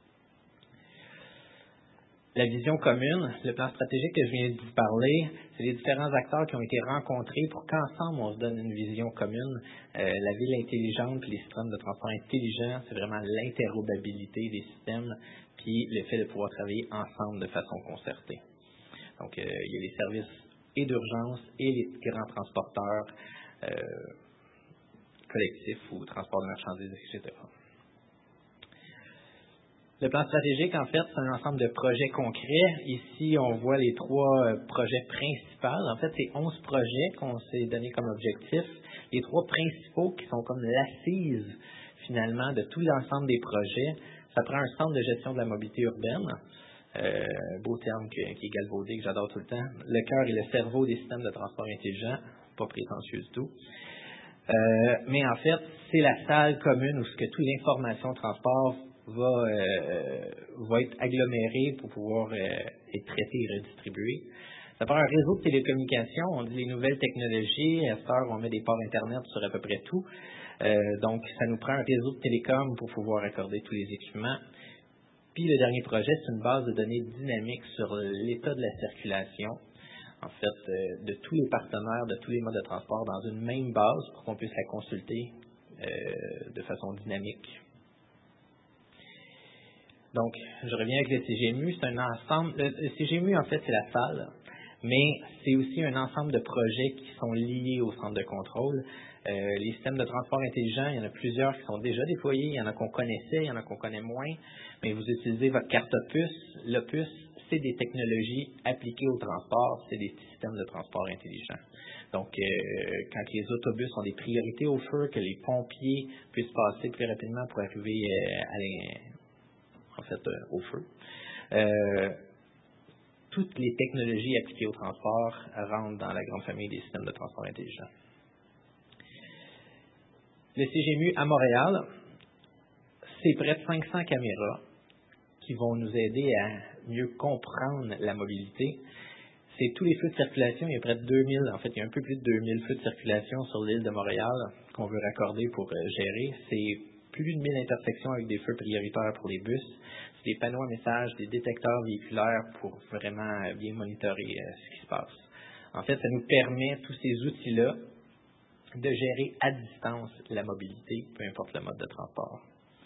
La vision commune, le plan stratégique que je viens de vous parler, c'est les différents acteurs qui ont été rencontrés pour qu'ensemble on se donne une vision commune. Euh, la ville intelligente, puis les systèmes de transport intelligents, c'est vraiment l'interopérabilité des systèmes, puis le fait de pouvoir travailler ensemble de façon concertée. Donc, euh, il y a les services et d'urgence et les grands transporteurs euh, collectifs ou transport de marchandises, et cetera. Le plan stratégique, en fait, c'est un ensemble de projets concrets. Ici, on voit les trois euh, projets principaux. En fait, c'est onze projets qu'on s'est donné comme objectif. Les trois principaux qui sont comme l'assise, finalement, de tout l'ensemble des projets. Ça prend un centre de gestion de la mobilité urbaine. Euh, beau terme que, qui est galvaudé, que j'adore tout le temps. Le cœur et le cerveau des systèmes de transport intelligents. Pas prétentieux du tout. Euh, mais en fait, c'est la salle commune où ce que toute l'information transport va, euh, va être agglomérée pour pouvoir euh, être traitée et redistribuée. Ça prend un réseau de télécommunications. On dit les nouvelles technologies. À cette heure, on met des ports Internet sur à peu près tout. Euh, donc, ça nous prend un réseau de télécom pour pouvoir accorder tous les équipements. Puis, le dernier projet, c'est une base de données dynamique sur l'état de la circulation. En fait, euh, de tous les partenaires, de tous les modes de transport dans une même base pour qu'on puisse la consulter euh, de façon dynamique. Donc, je reviens avec le C G M U. C'est un ensemble. Le C G M U, en fait, c'est la salle, mais c'est aussi un ensemble de projets qui sont liés au centre de contrôle. Euh, les systèmes de transport intelligents, il y en a plusieurs qui sont déjà déployés. Il y en a qu'on connaissait, il y en a qu'on connaît moins. Mais vous utilisez votre carte Opus. L'Opus, c'est des technologies appliquées au transport. C'est des systèmes de transport intelligents. Donc, euh, quand les autobus ont des priorités au feu, que les pompiers puissent passer plus rapidement pour arriver euh, à les en fait, euh, au feu. Euh, toutes les technologies appliquées au transport rentrent dans la grande famille des systèmes de transport intelligents. Le C G M U à Montréal, c'est près de cinq cents caméras qui vont nous aider à mieux comprendre la mobilité. C'est tous les feux de circulation, il y a près de deux mille, en fait, il y a un peu plus de deux mille feux de circulation sur l'île de Montréal qu'on veut raccorder pour euh, gérer. C'est plus de mille intersections avec des feux prioritaires pour les bus. C'est des panneaux à messages, des détecteurs véhiculaires pour vraiment bien monitorer euh, ce qui se passe. En fait, ça nous permet, tous ces outils-là, de gérer à distance la mobilité, peu importe le mode de transport.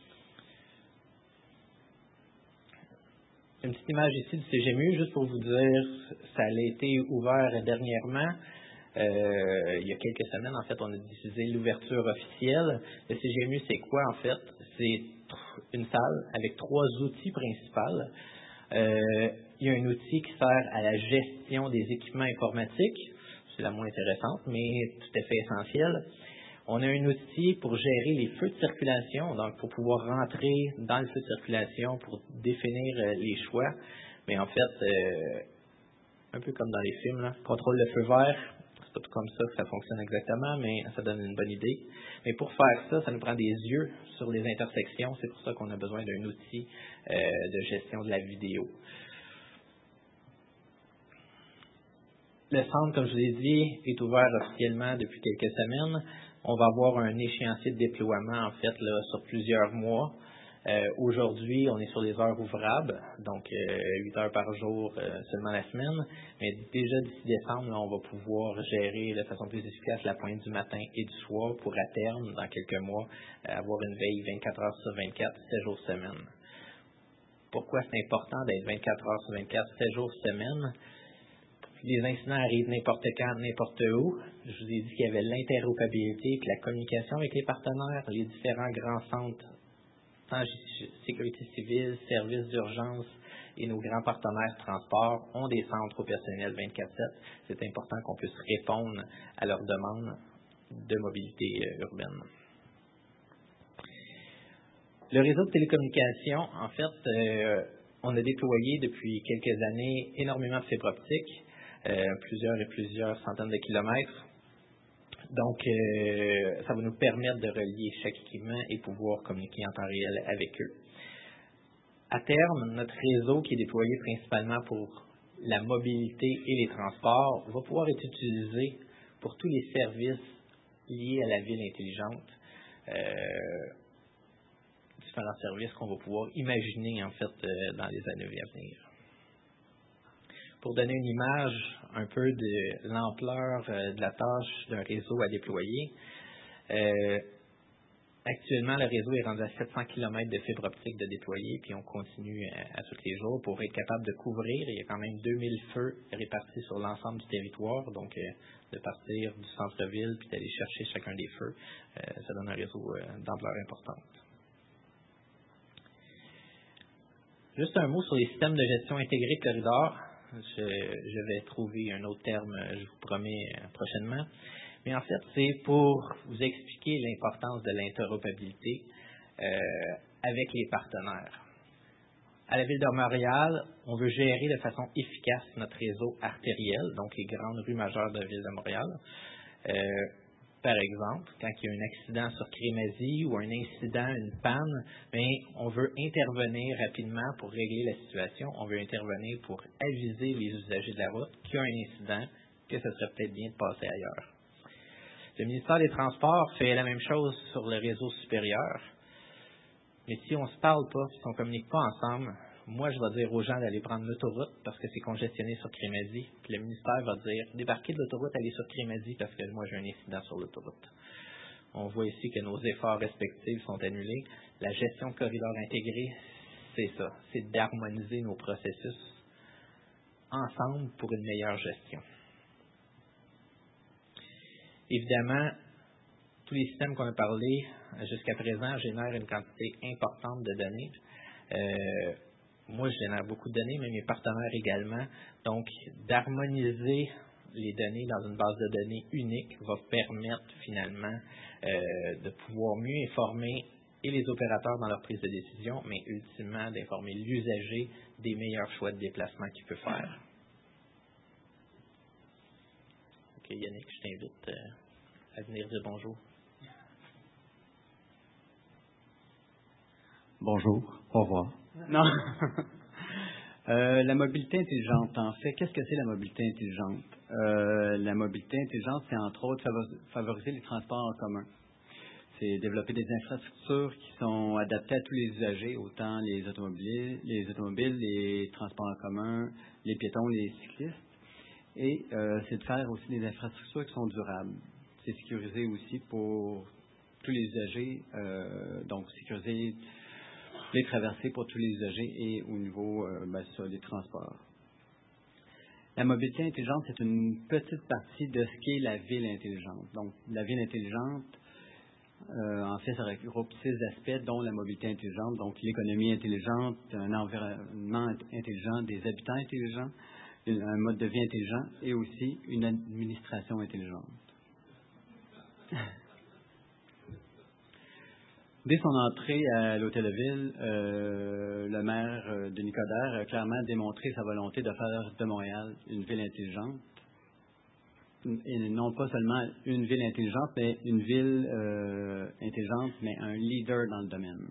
Une petite image ici du C G M U, juste pour vous dire, ça a été ouvert dernièrement. Euh, il y a quelques semaines, en fait, on a diffusé l'ouverture officielle. Le C G M U, c'est quoi, en fait? C'est une salle avec trois outils principaux. Euh, il y a un outil qui sert à la gestion des équipements informatiques. C'est la moins intéressante, mais tout à fait essentielle. On a un outil pour gérer les feux de circulation, donc pour pouvoir rentrer dans le feu de circulation pour définir euh, les choix. Mais en fait, euh, un peu comme dans les films, là, contrôle le feu vert. C'est pas tout comme ça que ça fonctionne exactement, mais ça donne une bonne idée. Mais pour faire ça, ça nous prend des yeux sur les intersections. C'est pour ça qu'on a besoin d'un outil euh, de gestion de la vidéo. Le centre, comme je vous ai dit, est ouvert officiellement depuis quelques semaines. On va avoir un échéancier de déploiement, en fait, là, sur plusieurs mois. Euh, aujourd'hui, on est sur les heures ouvrables, donc euh, huit heures par jour euh, seulement la semaine. Mais déjà d'ici décembre, là, on va pouvoir gérer de façon plus efficace la pointe du matin et du soir pour, à terme, dans quelques mois, euh, avoir une veille vingt-quatre heures sur vingt-quatre, sept jours semaine. Pourquoi c'est important d'être vingt-quatre heures sur vingt-quatre, sept jours semaine? Les incidents arrivent n'importe quand, n'importe où. Je vous ai dit qu'il y avait l'interopérabilité, que la communication avec les partenaires, les différents grands centres, tant sécurité civile, services d'urgence et nos grands partenaires de transport ont des centres opérationnels vingt-quatre sept. C'est important qu'on puisse répondre à leurs demandes de mobilité euh, urbaine. Le réseau de télécommunications, en fait, euh, on a déployé depuis quelques années énormément de fibres optiques, euh, plusieurs et plusieurs centaines de kilomètres. Donc, euh, ça va nous permettre de relier chaque équipement et pouvoir communiquer en temps réel avec eux. À terme, notre réseau, qui est déployé principalement pour la mobilité et les transports, va pouvoir être utilisé pour tous les services liés à la ville intelligente, euh, différents services qu'on va pouvoir imaginer en fait euh, dans les années à venir. Pour donner une image un peu de l'ampleur euh, de la tâche d'un réseau à déployer, euh, actuellement, le réseau est rendu à sept cents kilomètres de fibre optique de déployer, puis on continue à, à tous les jours pour être capable de couvrir. Il y a quand même deux mille feux répartis sur l'ensemble du territoire, donc euh, de partir du centre-ville puis d'aller chercher chacun des feux, euh, ça donne un réseau euh, d'ampleur importante. Juste un mot sur les systèmes de gestion intégrés corridors. Je, je vais trouver un autre terme, je vous promets, prochainement. Mais en fait, c'est pour vous expliquer l'importance de l'interopérabilité euh, avec les partenaires. À la Ville de Montréal, on veut gérer de façon efficace notre réseau artériel, donc les grandes rues majeures de la Ville de Montréal. Euh, par exemple, quand il y a un accident sur Crémazie ou un incident, une panne, bien, on veut intervenir rapidement pour régler la situation. On veut intervenir pour aviser les usagers de la route qu'il y a un incident, que ce serait peut-être bien de passer ailleurs. Le ministère des Transports fait la même chose sur le réseau supérieur. Mais si on ne se parle pas, si on ne communique pas ensemble, moi, je vais dire aux gens d'aller prendre l'autoroute parce que c'est congestionné sur Crémazie. Puis le ministère va dire, débarquez de l'autoroute, allez sur Crémazie parce que moi, j'ai un incident sur l'autoroute. On voit ici que nos efforts respectifs sont annulés. La gestion de corridors intégrés, c'est ça. C'est d'harmoniser nos processus ensemble pour une meilleure gestion. Évidemment, tous les systèmes qu'on a parlé jusqu'à présent génèrent une quantité importante de données. Euh, moi, je génère beaucoup de données, mais mes partenaires également. Donc, d'harmoniser les données dans une base de données unique va permettre finalement euh, de pouvoir mieux informer et les opérateurs dans leur prise de décision, mais ultimement d'informer l'usager des meilleurs choix de déplacement qu'il peut faire. Ok, Yannick, je t'invite euh, à venir dire bonjour. Bonjour, au revoir. Non. euh, la mobilité intelligente, en fait, qu'est-ce que c'est la mobilité intelligente? Euh, la mobilité intelligente, c'est entre autres favoriser les transports en commun. C'est développer des infrastructures qui sont adaptées à tous les usagers, autant les automobiles, les automobiles, les transports en commun, les piétons, les cyclistes. Et euh, c'est de faire aussi des infrastructures qui sont durables. C'est sécuriser aussi pour tous les usagers, euh, donc sécuriser les traversées pour tous les usagers et au niveau euh, ben, ça, des transports. La mobilité intelligente, c'est une petite partie de ce qu'est la ville intelligente. Donc, la ville intelligente, euh, en fait, ça regroupe six aspects, dont la mobilité intelligente, donc l'économie intelligente, un environnement intelligent, des habitants intelligents, un mode de vie intelligent et aussi une administration intelligente. Dès son entrée à l'Hôtel-de-Ville, euh, le maire euh, Denis Coderre a clairement démontré sa volonté de faire de Montréal une ville intelligente. Et non pas seulement une ville intelligente, mais une ville euh, intelligente, mais un leader dans le domaine.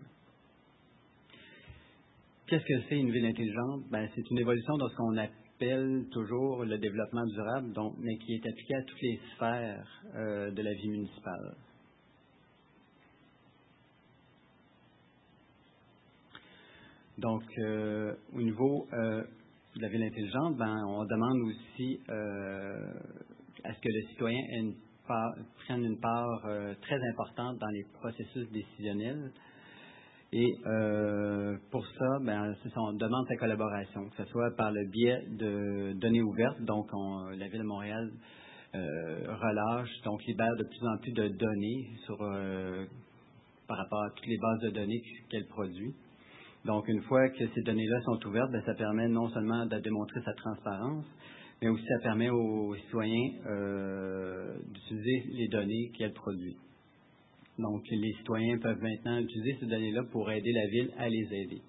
Qu'est-ce que c'est une ville intelligente? Ben, c'est une évolution de ce qu'on appelle toujours le développement durable, donc, mais qui est appliqué à toutes les sphères euh, de la vie municipale. Donc, euh, au niveau euh, de la ville intelligente, ben, on demande aussi euh, à ce que le citoyen ait une part, prenne une part euh, très importante dans les processus décisionnels. Et euh, pour ça, ben, c'est ça, on demande sa collaboration, que ce soit par le biais de données ouvertes. Donc, on, la Ville de Montréal euh, relâche, donc libère de plus en plus de données sur, euh, par rapport à toutes les bases de données qu'elle produit. Donc, une fois que ces données-là sont ouvertes, bien, ça permet non seulement de démontrer sa transparence, mais aussi ça permet aux citoyens euh, d'utiliser les données qu'elle produit. Donc, les citoyens peuvent maintenant utiliser ces données-là pour aider la ville à les aider.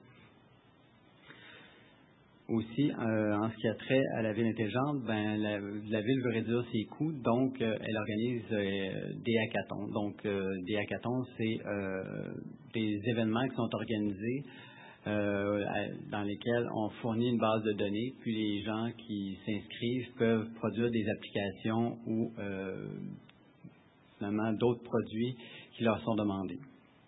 Aussi, euh, en ce qui a trait à la ville intelligente, ben, la, la ville veut réduire ses coûts, donc euh, elle organise euh, des hackathons. Donc, euh, des hackathons, c'est euh, des événements qui sont organisés euh, à, dans lesquels on fournit une base de données, puis les gens qui s'inscrivent peuvent produire des applications ou euh, finalement d'autres produits qui leur sont demandés.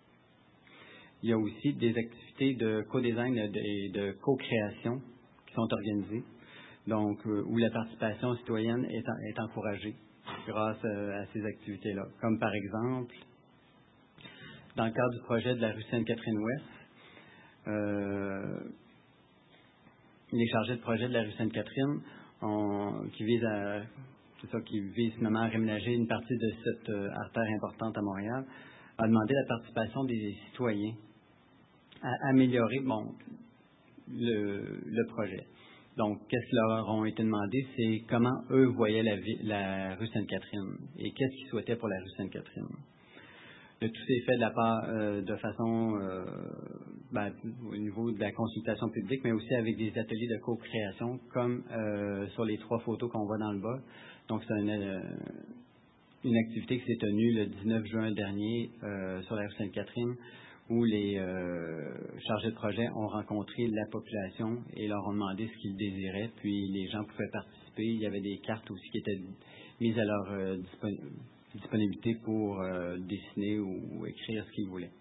Il y a aussi des activités de co-design et de co-création qui sont organisées, donc euh, où la participation citoyenne est, en, est encouragée grâce à, à ces activités-là. Comme par exemple, dans le cadre du projet de la rue Sainte-Catherine-Ouest, euh, les chargés de projet de la rue Sainte-Catherine, ont, qui visent à c'est ça, qui vise finalement à réménager une partie de cette euh, artère importante à Montréal, a demandé la participation des citoyens à améliorer bon, le, le projet. Donc, qu'est-ce qui leur ont été demandé, c'est comment eux voyaient la, la rue Sainte-Catherine et qu'est-ce qu'ils souhaitaient pour la rue Sainte-Catherine. Le tout s'est fait de la part euh, de façon euh, ben, au niveau de la consultation publique, mais aussi avec des ateliers de co-création, comme euh, sur les trois photos qu'on voit dans le bas. Donc, c'est une, euh, une activité qui s'est tenue le dix-neuf juin dernier euh, sur la rue Sainte-Catherine, où les euh, chargés de projet ont rencontré la population et leur ont demandé ce qu'ils désiraient, puis les gens pouvaient participer. Il y avait des cartes aussi qui étaient mises à leur euh, disponibilité disponibilité pour euh, dessiner ou, ou écrire ce qu'ils voulaient.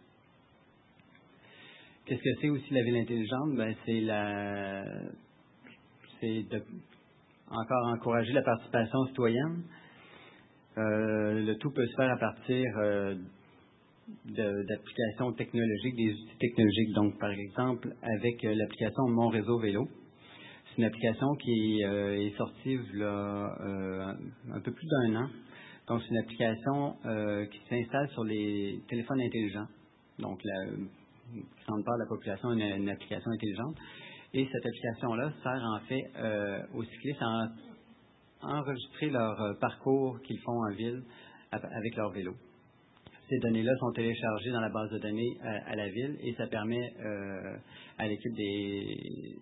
Qu'est-ce que c'est aussi la ville intelligente? Ben, c'est la c'est de encore encourager la participation citoyenne. Euh, le tout peut se faire à partir euh, de, d'applications technologiques, des outils technologiques. Donc, par exemple, avec euh, l'application Mon Réseau Vélo. C'est une application qui euh, est sortie là, euh, un peu plus d'un an. Donc, c'est une application euh, qui s'installe sur les téléphones intelligents. Donc, la grande part de la population a une, une application intelligente. Et cette application-là sert en fait euh, aux cyclistes à en, enregistrer leur euh, parcours qu'ils font en ville avec leur vélo. Ces données-là sont téléchargées dans la base de données à, à la ville et ça permet euh, à l'équipe des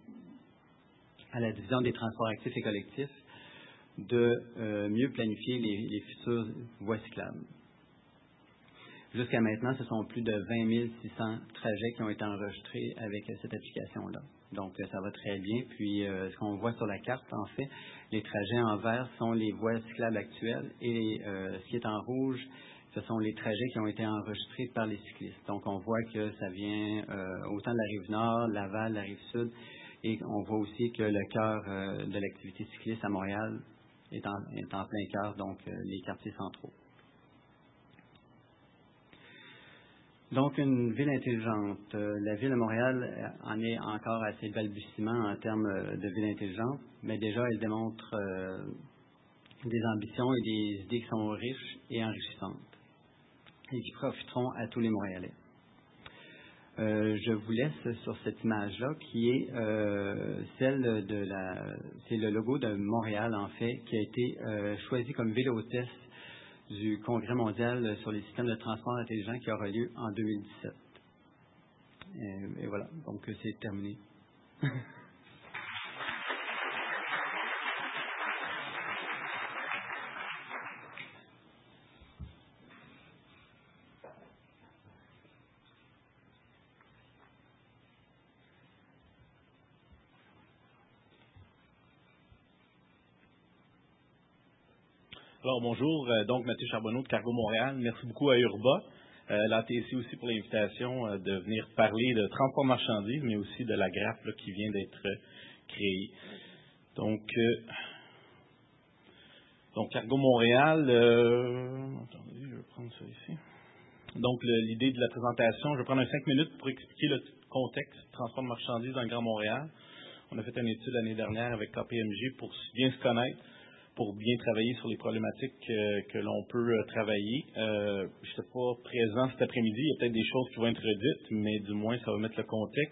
à la division des transports actifs et collectifs de euh, mieux planifier les, les futures voies cyclables. Jusqu'à maintenant, ce sont plus de vingt mille six cents trajets qui ont été enregistrés avec cette application-là. Donc, ça va très bien. Puis, euh, ce qu'on voit sur la carte, en fait, les trajets en vert sont les voies cyclables actuelles et euh, ce qui est en rouge, ce sont les trajets qui ont été enregistrés par les cyclistes. Donc, on voit que ça vient euh, autant de la Rive-Nord, Laval, la Rive-Sud, et on voit aussi que le cœur euh, de l'activité cycliste à Montréal est en, est en plein cœur, donc euh, les quartiers centraux. Donc, une ville intelligente. Euh, la ville de Montréal en est encore à ses balbutiements en termes de ville intelligente, mais déjà, elle démontre euh, des ambitions et des idées qui sont riches et enrichissantes et qui profiteront à tous les Montréalais. Euh, je vous laisse sur cette image-là qui est euh, celle de la... C'est le logo de Montréal, en fait, qui a été euh, choisi comme ville hôtesse du Congrès mondial sur les systèmes de transport intelligent qui aura lieu en deux mille dix-sept. Et, et voilà, donc c'est terminé. Alors bonjour, euh, donc Mathieu Charbonneau de Cargo Montréal. Merci beaucoup à Urba, euh, l'A T C aussi pour l'invitation euh, de venir parler de transport de marchandises, mais aussi de la grappe là, qui vient d'être euh, créée. Donc, euh, donc Cargo Montréal, euh, attendez, je vais prendre ça ici. Donc le, l'idée de la présentation, je vais prendre un cinq minutes pour expliquer le contexte du transport de marchandises dans le Grand Montréal. On a fait une étude l'année dernière avec K P M G pour bien se connaître, pour bien travailler sur les problématiques euh, que l'on peut euh, travailler. Euh, je n'étais pas présent cet après-midi. Il y a peut-être des choses qui vont être redites, mais du moins, ça va mettre le contexte.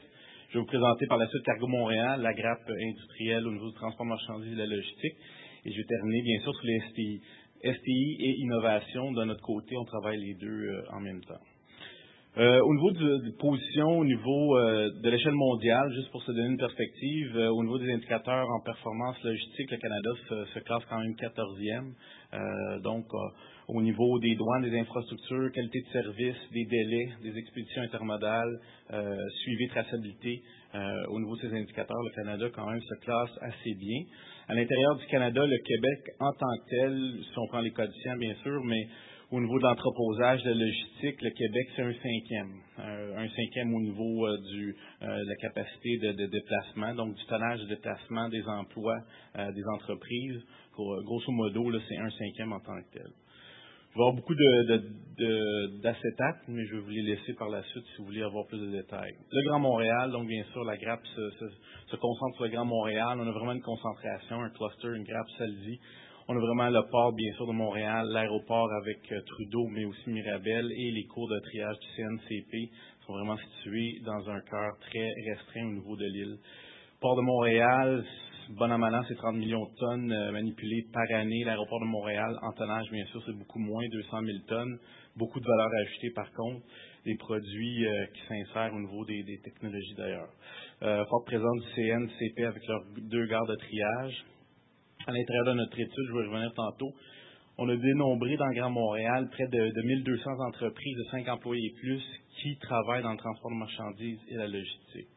Je vais vous présenter par la suite Cargo Montréal, la grappe industrielle au niveau du transport de marchandises et de la logistique. Et je vais terminer bien sûr sur les S T I. S T I et innovation, de notre côté, on travaille les deux euh, en même temps. Euh, au niveau de, de position, au niveau euh, de l'échelle mondiale, juste pour se donner une perspective, euh, au niveau des indicateurs en performance logistique, le Canada se, se classe quand même quatorzième. Euh, donc, euh, au niveau des douanes, des infrastructures, qualité de service, des délais, des expéditions intermodales, euh, suivi, traçabilité, euh, au niveau de ces indicateurs, le Canada quand même se classe assez bien. À l'intérieur du Canada, le Québec en tant que tel, si on prend les quotidiens bien sûr, mais au niveau de l'entreposage, de la logistique, le Québec, c'est un cinquième. Euh, un cinquième au niveau euh, du, euh, de la capacité de, de déplacement, donc du tonnage de déplacement des emplois euh, des entreprises. Pour, grosso modo, là, c'est un cinquième en tant que tel. Il va y avoir beaucoup de, de, de, d'acétate, mais je vais vous les laisser par la suite si vous voulez avoir plus de détails. Le Grand Montréal, donc bien sûr, la grappe se, se, se concentre sur le Grand Montréal. On a vraiment une concentration, un cluster, une grappe, ça le dit. On a vraiment le port, bien sûr, de Montréal, l'aéroport avec euh, Trudeau, mais aussi Mirabel, et les cours de triage du C N C P sont vraiment situés dans un cœur très restreint au niveau de l'île. Port de Montréal, bon an, mal an, c'est trente millions de tonnes euh, manipulées par année. L'aéroport de Montréal, en tonnage, bien sûr, c'est beaucoup moins, deux cent mille tonnes. Beaucoup de valeur ajoutée, par contre. Des produits euh, qui s'insèrent au niveau des, des technologies, d'ailleurs. Euh, forte présence du C N C P avec leurs deux gares de triage. À l'intérieur de notre étude, je vais y revenir tantôt, on a dénombré dans le Grand Montréal près de, de mille deux cents entreprises de cinq employés et plus qui travaillent dans le transport de marchandises et la logistique.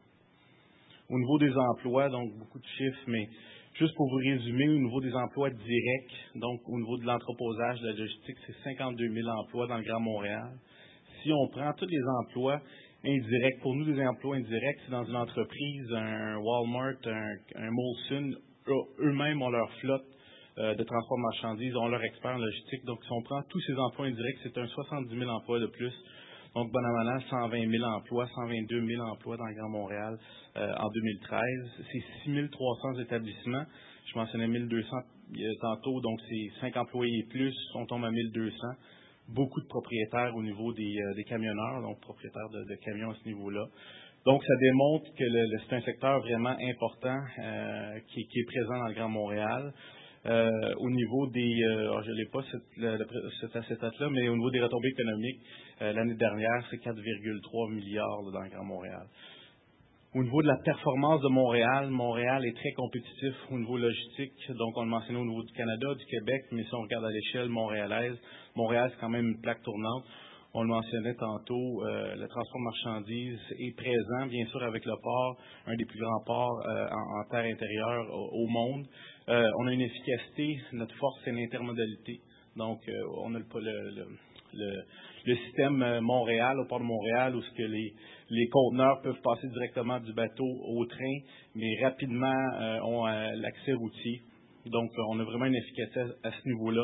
Au niveau des emplois, donc beaucoup de chiffres, mais juste pour vous résumer, au niveau des emplois directs, donc au niveau de l'entreposage, de la logistique, c'est cinquante-deux mille emplois dans le Grand Montréal. Si on prend tous les emplois indirects, pour nous, des emplois indirects, c'est dans une entreprise, un Walmart, un, un Molson, eux-mêmes ont leur flotte euh, de transport de marchandises, ont leur expert en logistique. Donc, si on prend tous ces emplois indirects, c'est un soixante-dix mille emplois de plus. Donc, bon an, mal an, cent vingt mille emplois, cent vingt-deux mille emplois dans le Grand Montréal euh, en deux mille treize. C'est six mille trois cents établissements. Je mentionnais mille deux cents euh, tantôt, donc c'est cinq employés et plus, on tombe à mille deux cents. Beaucoup de propriétaires au niveau des, euh, des camionneurs, donc propriétaires de, de camions à ce niveau-là. Donc, ça démontre que le, le, c'est un secteur vraiment important euh, qui, qui est présent dans le Grand Montréal. Euh, au niveau des, euh, je n'ai pas cette, le, le, cet acétate-là, mais au niveau des retombées économiques, euh, l'année dernière, c'est quatre virgule trois milliards là, dans le Grand Montréal. Au niveau de la performance de Montréal, Montréal est très compétitif au niveau logistique. Donc, on le mentionnait au niveau du Canada, du Québec, mais si on regarde à l'échelle montréalaise, Montréal, c'est quand même une plaque tournante. On le mentionnait tantôt, euh, le transport de marchandises est présent, bien sûr, avec le port, un des plus grands ports euh, en, en terre intérieure au, au monde. Euh, on a une efficacité, notre force, c'est l'intermodalité. Donc, euh, on a le, le, le, le, le système Montréal, au port de Montréal, où ce que les, les conteneurs peuvent passer directement du bateau au train, mais rapidement euh, ont euh, l'accès routier. Donc, on a vraiment une efficacité à, à ce niveau-là.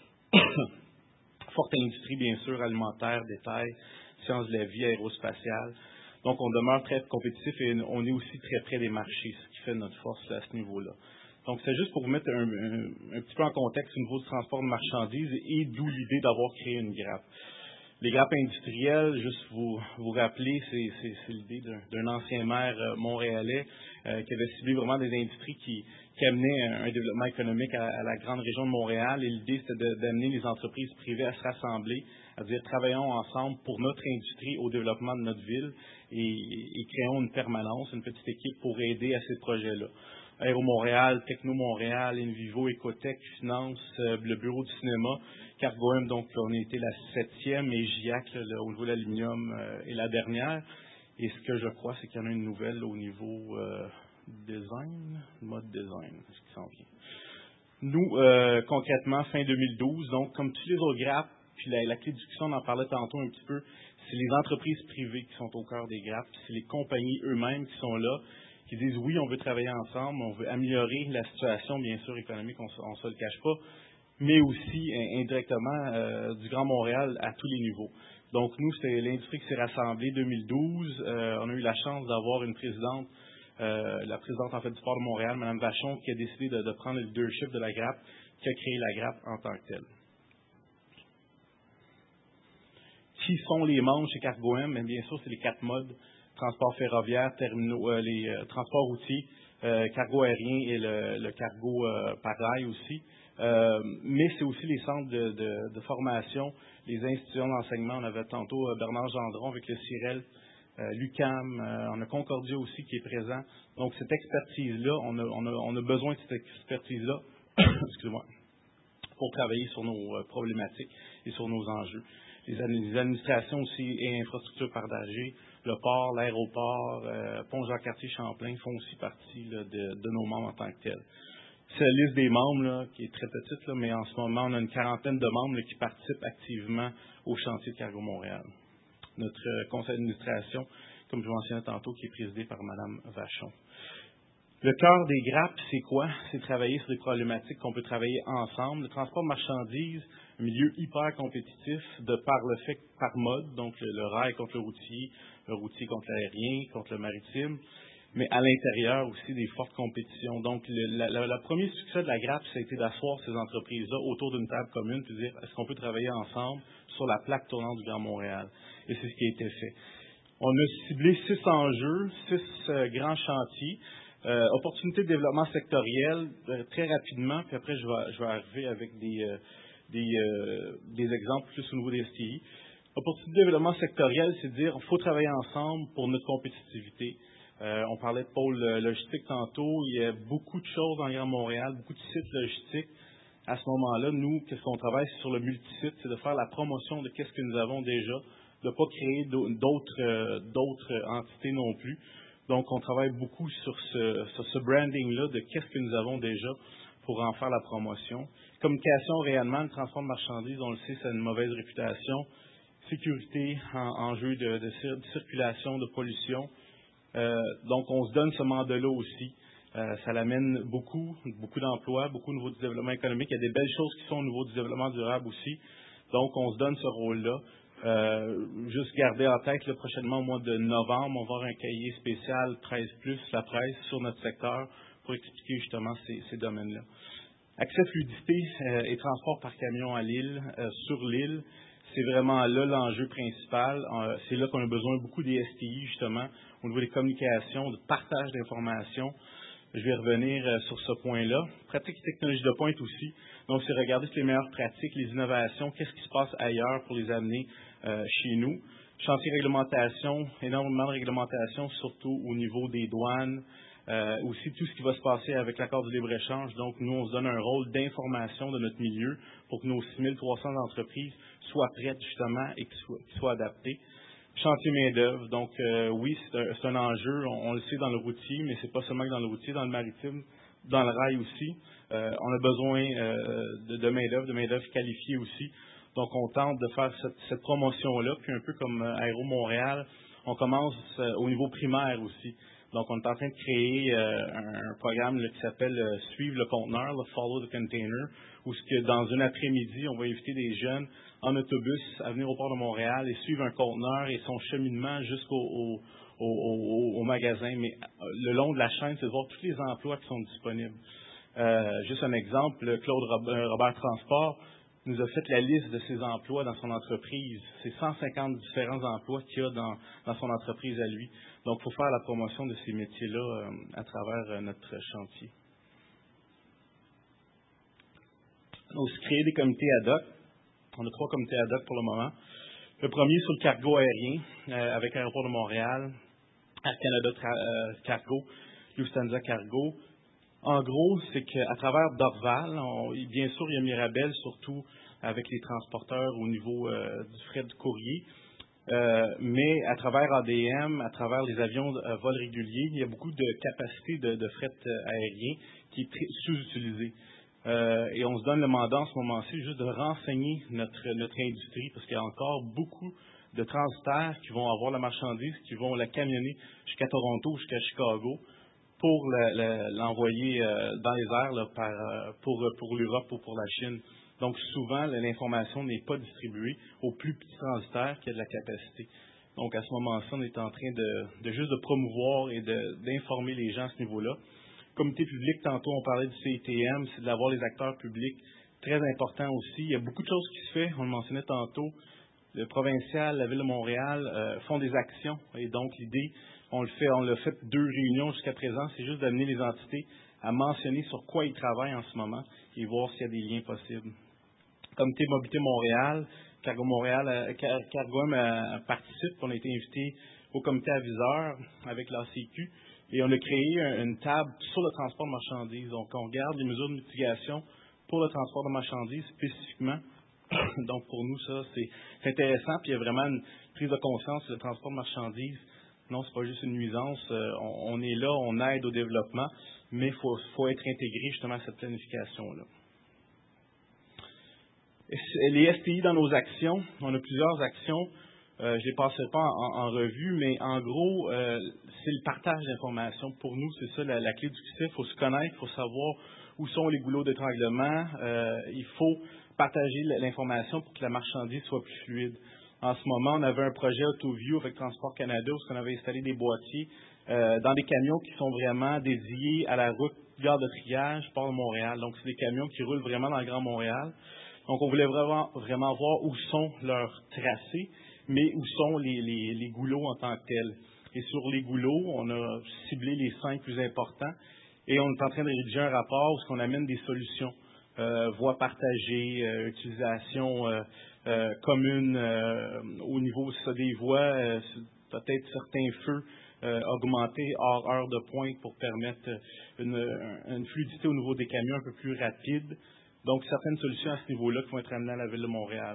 Forte industrie, bien sûr, alimentaire, détail, sciences de la vie, aérospatiale. Donc, on demeure très compétitif et on est aussi très près des marchés, ce qui fait notre force là, à ce niveau-là. Donc, c'est juste pour vous mettre un, un, un petit peu en contexte au niveau du transport de marchandises et d'où l'idée d'avoir créé une grappe. Les grappes industrielles, juste vous vous rappeler, c'est, c'est, c'est l'idée d'un, d'un ancien maire euh, montréalais euh, qui avait ciblé vraiment des industries qui, qui amenaient un, un développement économique à, à la grande région de Montréal. Et l'idée, c'était de, d'amener les entreprises privées à se rassembler, à dire travaillons ensemble pour notre industrie au développement de notre ville et, et, et créons une permanence, une petite équipe pour aider à ces projets-là. Aéro Montréal, Techno Montréal, Invivo, Ecotech, Finance, euh, le Bureau du cinéma, Cargo-M, donc on a été la septième, et G I A C, là, au niveau de l'aluminium, euh, est la dernière. Et ce que je crois, c'est qu'il y en a une nouvelle là, au niveau euh, design, mode design, ce qui s'en vient. Nous, euh, concrètement, fin deux mille douze, donc comme tous les autres grappes, puis la, la clé de discussion, on en parlait tantôt un petit peu, c'est les entreprises privées qui sont au cœur des grappes, c'est les compagnies eux-mêmes qui sont là, qui disent oui, on veut travailler ensemble, on veut améliorer la situation, bien sûr, économique, on ne se le cache pas, mais aussi indirectement euh, du Grand Montréal à tous les niveaux. Donc nous, c'est l'industrie qui s'est rassemblée deux mille douze. Euh, on a eu la chance d'avoir une présidente, euh, la présidente en fait du port de Montréal, Mme Vachon, qui a décidé de, de prendre le leadership de la grappe, qui a créé la grappe en tant que telle. Qui sont les membres chez Cargo-M? Bien, bien sûr, c'est les quatre modes, transport ferroviaire, terminaux, euh, les euh, transports routiers, euh, cargo aérien et le, le cargo euh, par rail aussi. Euh, mais c'est aussi les centres de, de, de formation, les institutions d'enseignement. On avait tantôt euh, Bernard Gendron avec le C I R E L, euh, l'U Q A M, euh, on a Concordia aussi qui est présent. Donc, cette expertise-là, on a, on a, on a besoin de cette expertise-là, excusez-moi, pour travailler sur nos euh, problématiques et sur nos enjeux. Les, les administrations aussi et infrastructures partagées, le port, l'aéroport, euh, Pont Jacques-Cartier-Champlain font aussi partie là, de, de nos membres en tant que tels. C'est la liste des membres là, qui est très petite, là, mais en ce moment, on a une quarantaine de membres là, qui participent activement au chantier de Cargo Montréal. Notre euh, conseil d'administration, comme je mentionnais tantôt, qui est présidé par Mme Vachon. Le cœur des grappes, c'est quoi? C'est travailler sur des problématiques qu'on peut travailler ensemble. Le transport de marchandises, un milieu hyper compétitif de par le fait que par mode, donc le, le rail contre le routier, le routier contre l'aérien, contre le maritime, mais à l'intérieur aussi des fortes compétitions. Donc, le la, la, la premier succès de la grappe, ça a été d'asseoir ces entreprises-là autour d'une table commune puis dire est-ce qu'on peut travailler ensemble sur la plaque tournante du Grand Montréal? Et c'est ce qui a été fait. On a ciblé six enjeux, six euh, grands chantiers. Euh, opportunités de développement sectoriel, euh, très rapidement, puis après je vais, je vais arriver avec des, euh, des, euh, des exemples plus au niveau des S T I. Opportunités de développement sectoriel, c'est de dire qu'il faut travailler ensemble pour notre compétitivité. Euh, on parlait de pôle logistique tantôt, il y a beaucoup de choses dans le Grand Montréal, beaucoup de sites logistiques. À ce moment-là, nous, qu'est-ce qu'on travaille sur le multisite, c'est de faire la promotion de qu'est-ce que nous avons déjà, de ne pas créer d'autres, euh, d'autres entités non plus. Donc, on travaille beaucoup sur ce, sur ce branding-là de qu'est-ce que nous avons déjà pour en faire la promotion. Communication, réellement, le transport de marchandises, on le sait, ça a une mauvaise réputation. Sécurité, en, enjeu de, de, de circulation, de pollution. Euh, donc, on se donne ce mandat-là aussi. Euh, ça l'amène beaucoup, beaucoup d'emplois, beaucoup au niveau du développement économique. Il y a des belles choses qui sont au niveau du développement durable aussi. Donc, on se donne ce rôle-là. Euh, juste garder en tête, là, prochainement au mois de novembre, on va avoir un cahier spécial treize plus, la presse, sur notre secteur pour expliquer justement ces, ces domaines-là. Accès fluidité euh, et transport par camion à l'île, euh, sur l'île, c'est vraiment là l'enjeu principal. Euh, c'est là qu'on a besoin beaucoup des S T I, justement, au niveau des communications, de partage d'informations. Je vais revenir euh, sur ce point-là. Pratique et technologie de pointe aussi. Donc, c'est regarder toutes les meilleures pratiques, les innovations, qu'est-ce qui se passe ailleurs pour les amener euh, chez nous. Chantier réglementation, énormément de réglementation, surtout au niveau des douanes, euh, aussi tout ce qui va se passer avec l'accord de libre-échange. Donc, nous, on se donne un rôle d'information de notre milieu pour que nos six mille trois cents entreprises soient prêtes, justement, et qu'ils soient, qu'ils soient adaptées. Chantier main-d'œuvre. Donc, euh, oui, c'est un, c'est un enjeu. On, on le sait dans le routier, mais c'est pas seulement dans le routier, dans le maritime, dans le rail aussi. Euh, on a besoin euh, de, de main-d'œuvre, de main-d'œuvre qualifiée aussi. Donc, on tente de faire cette, cette promotion-là. Puis, un peu comme euh, Aéro Montréal, on commence euh, au niveau primaire aussi. Donc, on est en train de créer euh, un, un programme là, qui s'appelle euh, Suivre le conteneur, là, Follow the Container, où ce que dans un après-midi, on va inviter des jeunes en autobus à venir au port de Montréal et suivre un conteneur et son cheminement jusqu'au au, au, au, au magasin. Mais le long de la chaîne, c'est de voir tous les emplois qui sont disponibles. Euh, juste un exemple, Claude Robert Transport nous a fait la liste de ses emplois dans son entreprise. C'est cent cinquante différents emplois qu'il y a dans, dans son entreprise à lui. Donc, il faut faire la promotion de ces métiers-là euh, à travers euh, notre chantier. On a aussi créé des comités ad hoc. On a trois comités ad hoc pour le moment. Le premier sur le cargo aérien, euh, avec l'Aéroport de Montréal, Air Canada euh, Cargo, Lufthansa Cargo. En gros, c'est qu'à travers Dorval, on, bien sûr, il y a Mirabel, surtout avec les transporteurs au niveau euh, du fret de courrier, euh, mais à travers A D M, à travers les avions à vol régulier, il y a beaucoup de capacités de, de fret aérien qui est sous-utilisée. Euh, et on se donne le mandat en ce moment-ci juste de renseigner notre, notre industrie, parce qu'il y a encore beaucoup de transitaires qui vont avoir la marchandise, qui vont la camionner jusqu'à Toronto, jusqu'à Chicago, pour l'envoyer euh, dans les airs là, par, euh, pour, pour l'Europe ou pour la Chine. Donc, souvent, l'information n'est pas distribuée aux plus petits transitaires qui ont de la capacité. Donc, à ce moment-ci, on est en train de, de juste de promouvoir et d'informer les gens à ce niveau-là. Comité public, tantôt, on parlait du C I T M, c'est d'avoir les acteurs publics. Très important aussi. Il y a beaucoup de choses qui se font, on le mentionnait tantôt. le provincial, la Ville de Montréal euh, font des actions. Et donc, l'idée, on le fait, on l'a fait deux réunions jusqu'à présent, c'est juste d'amener les entités à mentionner sur quoi ils travaillent en ce moment et voir s'il y a des liens possibles. Comité Mobilité Montréal, Cargo Montréal, euh, Car Cargo-M euh, participe. On a été invité au comité aviseur avec l'A C Q et on a créé un, une table sur le transport de marchandises. Donc, on regarde les mesures de mitigation pour le transport de marchandises spécifiquement. Donc, pour nous, ça, c'est intéressant. Puis, il y a vraiment une prise de conscience que le transport de marchandises, non, c'est pas juste une nuisance. Euh, on, on est là, on aide au développement, mais il faut, faut être intégré justement à cette planification-là. Les S T I dans nos actions, on a plusieurs actions. Euh, je ne les passerai pas en, en revue, mais en gros, euh, c'est le partage d'informations. Pour nous, c'est ça la, la clé du succès. Il faut se connaître, il faut savoir où sont les goulots d'étranglement. Euh, il faut partager l'information pour que la marchandise soit plus fluide. En ce moment, on avait un projet AutoView avec Transport Canada où on avait installé des boîtiers euh, dans des camions qui sont vraiment dédiés à la route gare de triage, Port de Montréal. Donc, c'est des camions qui roulent vraiment dans le Grand Montréal. Donc, on voulait vraiment, vraiment voir où sont leurs tracés, mais où sont les, les, les goulots en tant que tels. Et sur les goulots, on a ciblé les cinq plus importants et on est en train de rédiger un rapport où on amène des solutions. Euh, voies partagées, euh, utilisation euh, euh, commune euh, au niveau ça, des voies, euh, peut-être certains feux euh, augmentés hors heure de pointe pour permettre une, une fluidité au niveau des camions un peu plus rapide. Donc, certaines solutions à ce niveau-là qui vont être amenées à la Ville de Montréal.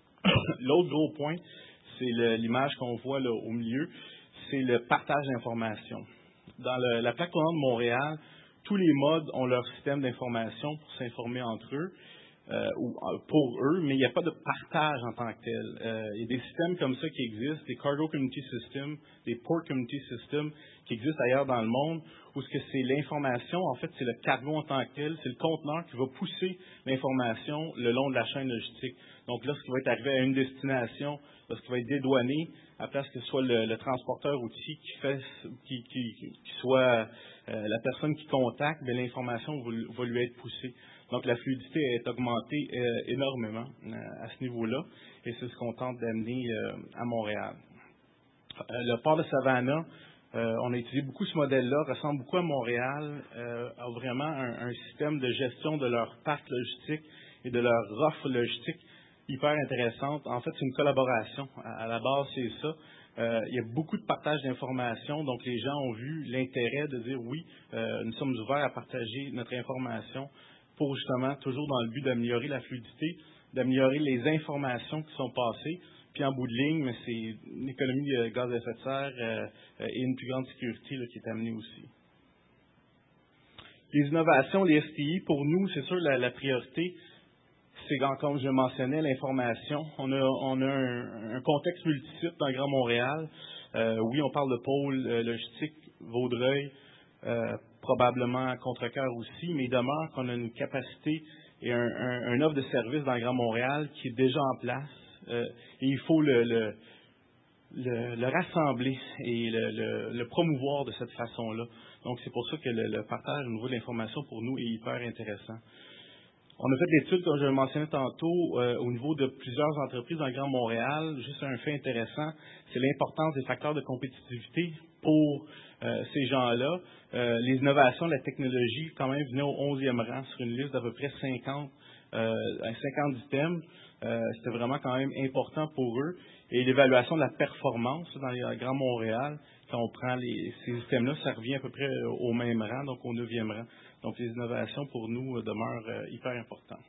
L'autre gros point, c'est l'image qu'on voit là, au milieu, c'est le partage d'informations. Dans le, la plaque tournante de Montréal, tous les modes ont leur système d'information pour s'informer entre eux, euh, ou pour eux, mais il n'y a pas de partage en tant que tel. Euh, il y a des systèmes comme ça qui existent, des Cargo Community Systems, des Port Community Systems qui existent ailleurs dans le monde, où ce que c'est l'information, en fait, c'est le cargo en tant que tel, c'est le conteneur qui va pousser l'information le long de la chaîne logistique. Donc, lorsqu'il va être arrivé à une destination, lorsqu'il va être dédouané, à place que ce soit le, le transporteur outil qui fait, qui, qui, qui soit euh, la personne qui contacte, mais l'information va, va lui être poussée. Donc, la fluidité est augmentée euh, énormément euh, à ce niveau-là, et c'est ce qu'on tente d'amener euh, à Montréal. Euh, le port de Savannah, euh, on a utilisé beaucoup ce modèle-là, ressemble beaucoup à Montréal, euh, a vraiment un, un système de gestion de leur parc logistique et de leur offre logistique hyper intéressante. En fait, c'est une collaboration. À, à la base, c'est ça. Euh, il y a beaucoup de partage d'informations, donc les gens ont vu l'intérêt de dire oui, euh, nous sommes ouverts à partager notre information pour justement, toujours dans le but d'améliorer la fluidité, d'améliorer les informations qui sont passées. Puis en bout de ligne, c'est une économie de gaz à effet de serre euh, et une plus grande sécurité là, qui est amenée aussi. Les innovations, les S T I, pour nous, c'est sûr, la, la priorité, c'est, comme je mentionnais, l'information. On a, on a un, un contexte multisite dans le Grand Montréal. Euh, oui, on parle de pôle euh, logistique, Vaudreuil, euh, probablement Contrecœur aussi, mais il demeure qu'on a une capacité et un, un, un offre de service dans le Grand Montréal qui est déjà en place. Euh, et il faut le, le, le, le rassembler et le, le, le promouvoir de cette façon-là. Donc, c'est pour ça que le, le partage au niveau de l'information pour nous est hyper intéressant. On a fait des études, comme je le mentionnais tantôt, euh, au niveau de plusieurs entreprises dans le Grand Montréal. Juste un fait intéressant, c'est l'importance des facteurs de compétitivité pour euh, ces gens-là. Euh, les innovations de la technologie, quand même, venaient au onzième rang sur une liste d'à peu près cinquante, euh, cinquante items. Euh, C'était vraiment quand même important pour eux. Et l'évaluation de la performance dans le Grand Montréal, quand on prend les, ces systèmes-là, ça revient à peu près au même rang, donc au neuvième rang. Donc, les innovations, pour nous, demeurent euh, hyper importantes.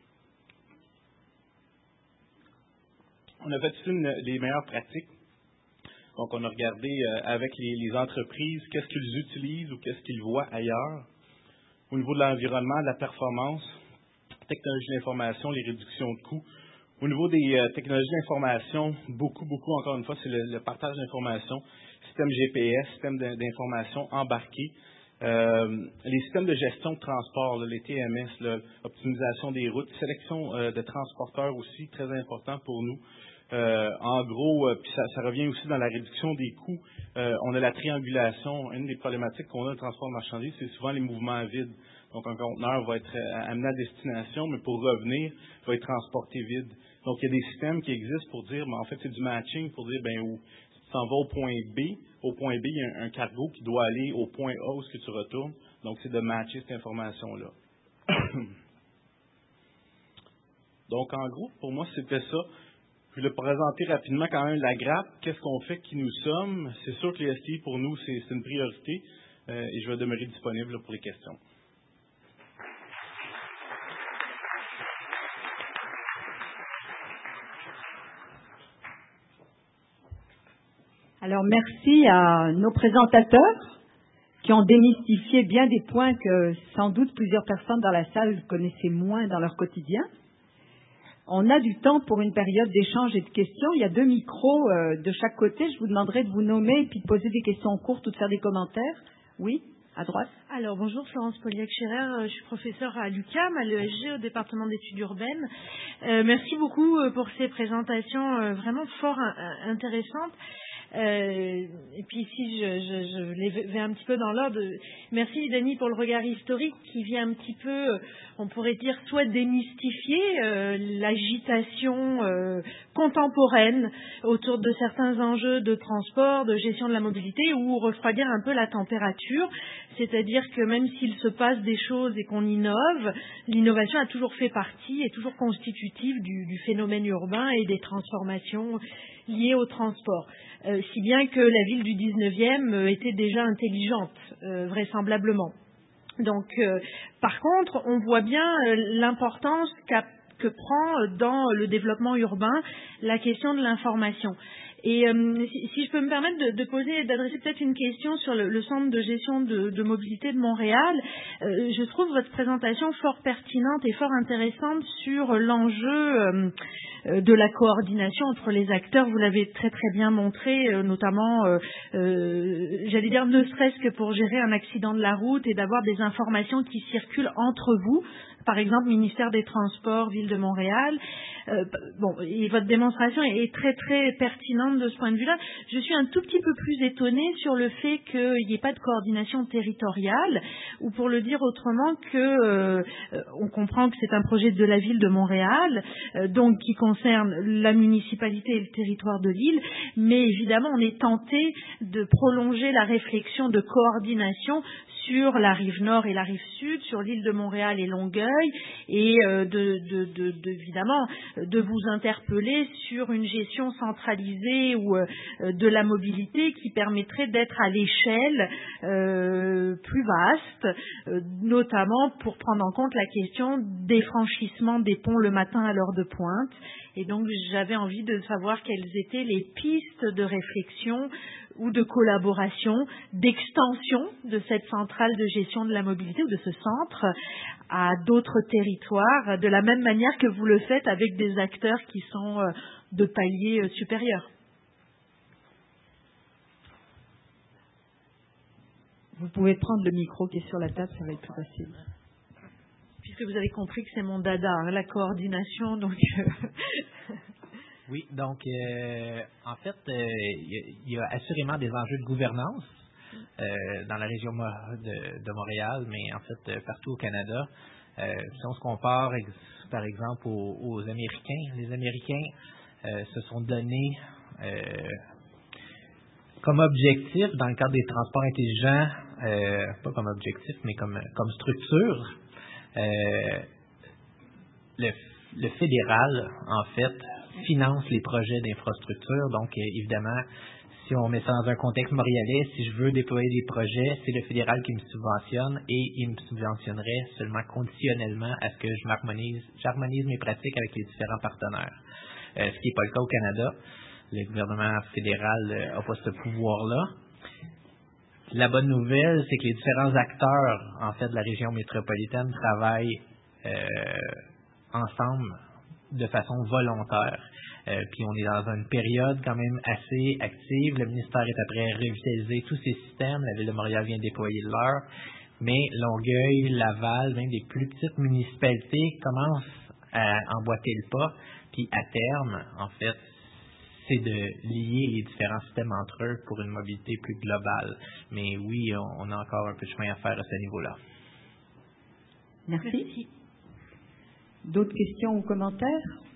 On a fait une, les meilleures pratiques. Donc, on a regardé euh, avec les, les entreprises qu'est-ce qu'ils utilisent ou qu'est-ce qu'ils voient ailleurs. Au niveau de l'environnement, de la performance, technologie de l'information, les réductions de coûts. Au niveau des euh, technologies d'information, beaucoup, beaucoup, encore une fois, c'est le, le partage d'informations, système G P S, système d'information embarqué, euh, les systèmes de gestion de transport, là, les T M S, là, optimisation des routes, sélection euh, de transporteurs aussi, très important pour nous. Euh, en gros, euh, puis ça, ça revient aussi dans la réduction des coûts. Euh, on a la triangulation. Une des problématiques qu'on a dans le transport de marchandises, c'est souvent les mouvements vides. Donc, un conteneur va être amené à destination, mais pour revenir, va être transporté vide. Donc, il y a des systèmes qui existent pour dire, ben, en fait, c'est du matching pour dire, ben, où tu t'en vas au point B, au point B, il y a un, un cargo qui doit aller au point A où ce que tu retournes. Donc, c'est de matcher cette information-là. Donc, en gros, pour moi, c'était ça. Je vais le présenter rapidement quand même la grappe. Qu'est-ce qu'on fait, qui nous sommes? C'est sûr que les S T I, pour nous, c'est une priorité euh, et je vais demeurer disponible là, pour les questions. Alors, merci à nos présentateurs qui ont démystifié bien des points que sans doute plusieurs personnes dans la salle connaissaient moins dans leur quotidien. On a du temps pour une période d'échange et de questions. Il y a deux micros euh, de chaque côté. Je vous demanderai de vous nommer et puis de poser des questions courtes ou de faire des commentaires. Oui, à droite. Alors, bonjour, Florence Poliac-Scherer. Je suis professeure à l'U Q A M, à l'E S G, au département d'études urbaines. Euh, merci beaucoup pour ces présentations euh, vraiment fort euh, intéressantes. Euh, et puis ici, je, je, je les vais un petit peu dans l'ordre. Merci, Dany, pour le regard historique qui vient un petit peu, on pourrait dire, soit démystifier euh, l'agitation euh, contemporaine autour de certains enjeux de transport, de gestion de la mobilité, ou refroidir un peu la température. C'est-à-dire que même s'il se passe des choses et qu'on innove, l'innovation a toujours fait partie, est toujours constitutive du, du phénomène urbain et des transformations liées au transport. Euh, si bien que la ville du dix-neuvième euh, était déjà intelligente, euh, vraisemblablement. Donc, euh, par contre, on voit bien euh, l'importance qu'a, que prend dans le développement urbain la question de l'information. Et euh, si, si je peux me permettre de, de poser, d'adresser peut-être une question sur le, le centre de gestion de, de mobilité de Montréal, euh, je trouve votre présentation fort pertinente et fort intéressante sur l'enjeu euh, de la coordination entre les acteurs. Vous l'avez très très bien montré, euh, notamment, euh, euh, j'allais dire, ne serait-ce que pour gérer un accident de la route et d'avoir des informations qui circulent entre vous. Par exemple, ministère des Transports, Ville de Montréal. Euh, bon, et votre démonstration est très très pertinente de ce point de vue-là. Je suis un tout petit peu plus étonnée sur le fait qu'il n'y ait pas de coordination territoriale, ou pour le dire autrement, que euh, on comprend que c'est un projet de la Ville de Montréal, euh, donc qui concerne la municipalité et le territoire de l'île, mais évidemment on est tenté de prolonger la réflexion de coordination sur la rive nord et la rive sud, sur l'île de Montréal et Longueuil, et euh, de, de, de, de, évidemment de vous interpeller sur une gestion centralisée ou euh, de la mobilité qui permettrait d'être à l'échelle euh, plus vaste, euh, notamment pour prendre en compte la question des franchissements des ponts le matin à l'heure de pointe. Et donc j'avais envie de savoir quelles étaient les pistes de réflexion ou de collaboration, d'extension de cette centrale de gestion de la mobilité ou de ce centre à d'autres territoires, de la même manière que vous le faites avec des acteurs qui sont de paliers supérieurs. Vous pouvez prendre le micro qui est sur la table, ça va être plus facile. Puisque vous avez compris que c'est mon dada, hein, la coordination, donc... Oui, donc, euh, en fait, il euh, y, y a assurément des enjeux de gouvernance euh, dans la région de, de Montréal, mais en fait, euh, partout au Canada. Euh, si on se compare, ex, par exemple, aux, aux Américains, les Américains euh, se sont donnés euh, comme objectif, dans le cadre des transports intelligents, euh, pas comme objectif, mais comme, comme structure, euh, le, le fédéral, en fait, finance les projets d'infrastructure. Donc, euh, évidemment, si on met ça dans un contexte montréalais, si je veux déployer des projets, c'est le fédéral qui me subventionne et il me subventionnerait seulement conditionnellement à ce que je m'harmonise, j'harmonise mes pratiques avec les différents partenaires. Euh, ce qui n'est pas le cas au Canada. Le gouvernement fédéral n'a euh, pas ce pouvoir-là. La bonne nouvelle, c'est que les différents acteurs, en fait, de la région métropolitaine travaillent euh, ensemble de façon volontaire. Euh, puis on est dans une période quand même assez active. Le ministère est après à revitaliser tous ces systèmes. La Ville de Montréal vient déployer le leur. Mais Longueuil, Laval, même des plus petites municipalités commencent à emboîter le pas. Puis à terme, en fait, c'est de lier les différents systèmes entre eux pour une mobilité plus globale. Mais oui, on, on a encore un peu de chemin à faire à ce niveau-là. Merci. Merci. D'autres questions ou commentaires?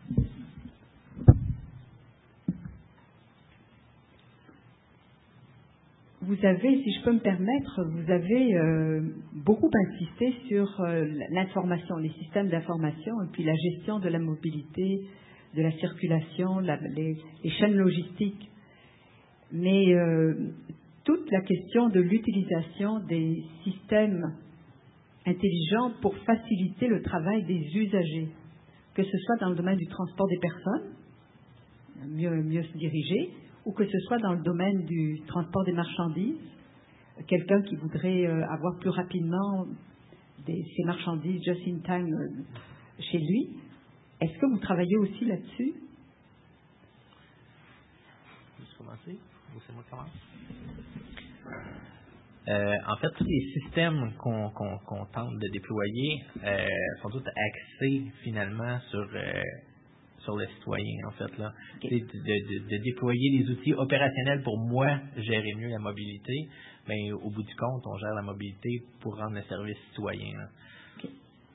Vous avez, si je peux me permettre, vous avez euh, beaucoup insisté sur euh, l'information, les systèmes d'information et puis la gestion de la mobilité, de la circulation, la, les, les chaînes logistiques. Mais euh, toute la question de l'utilisation des systèmes intelligents pour faciliter le travail des usagers, que ce soit dans le domaine du transport des personnes, mieux, mieux se diriger, ou que ce soit dans le domaine du transport des marchandises, quelqu'un qui voudrait euh, avoir plus rapidement des, ces marchandises just in time euh, chez lui. Est-ce que vous travaillez aussi là-dessus? Je commencer ou c'est moi qui commence? Euh, en fait, tous les systèmes qu'on qu'on, qu'on tente de déployer euh, sont tous axés finalement sur euh, sur le citoyen, en fait, là. Okay. De, de, de déployer des outils opérationnels pour moi gérer mieux la mobilité, mais au bout du compte, on gère la mobilité pour rendre le service citoyen. Okay.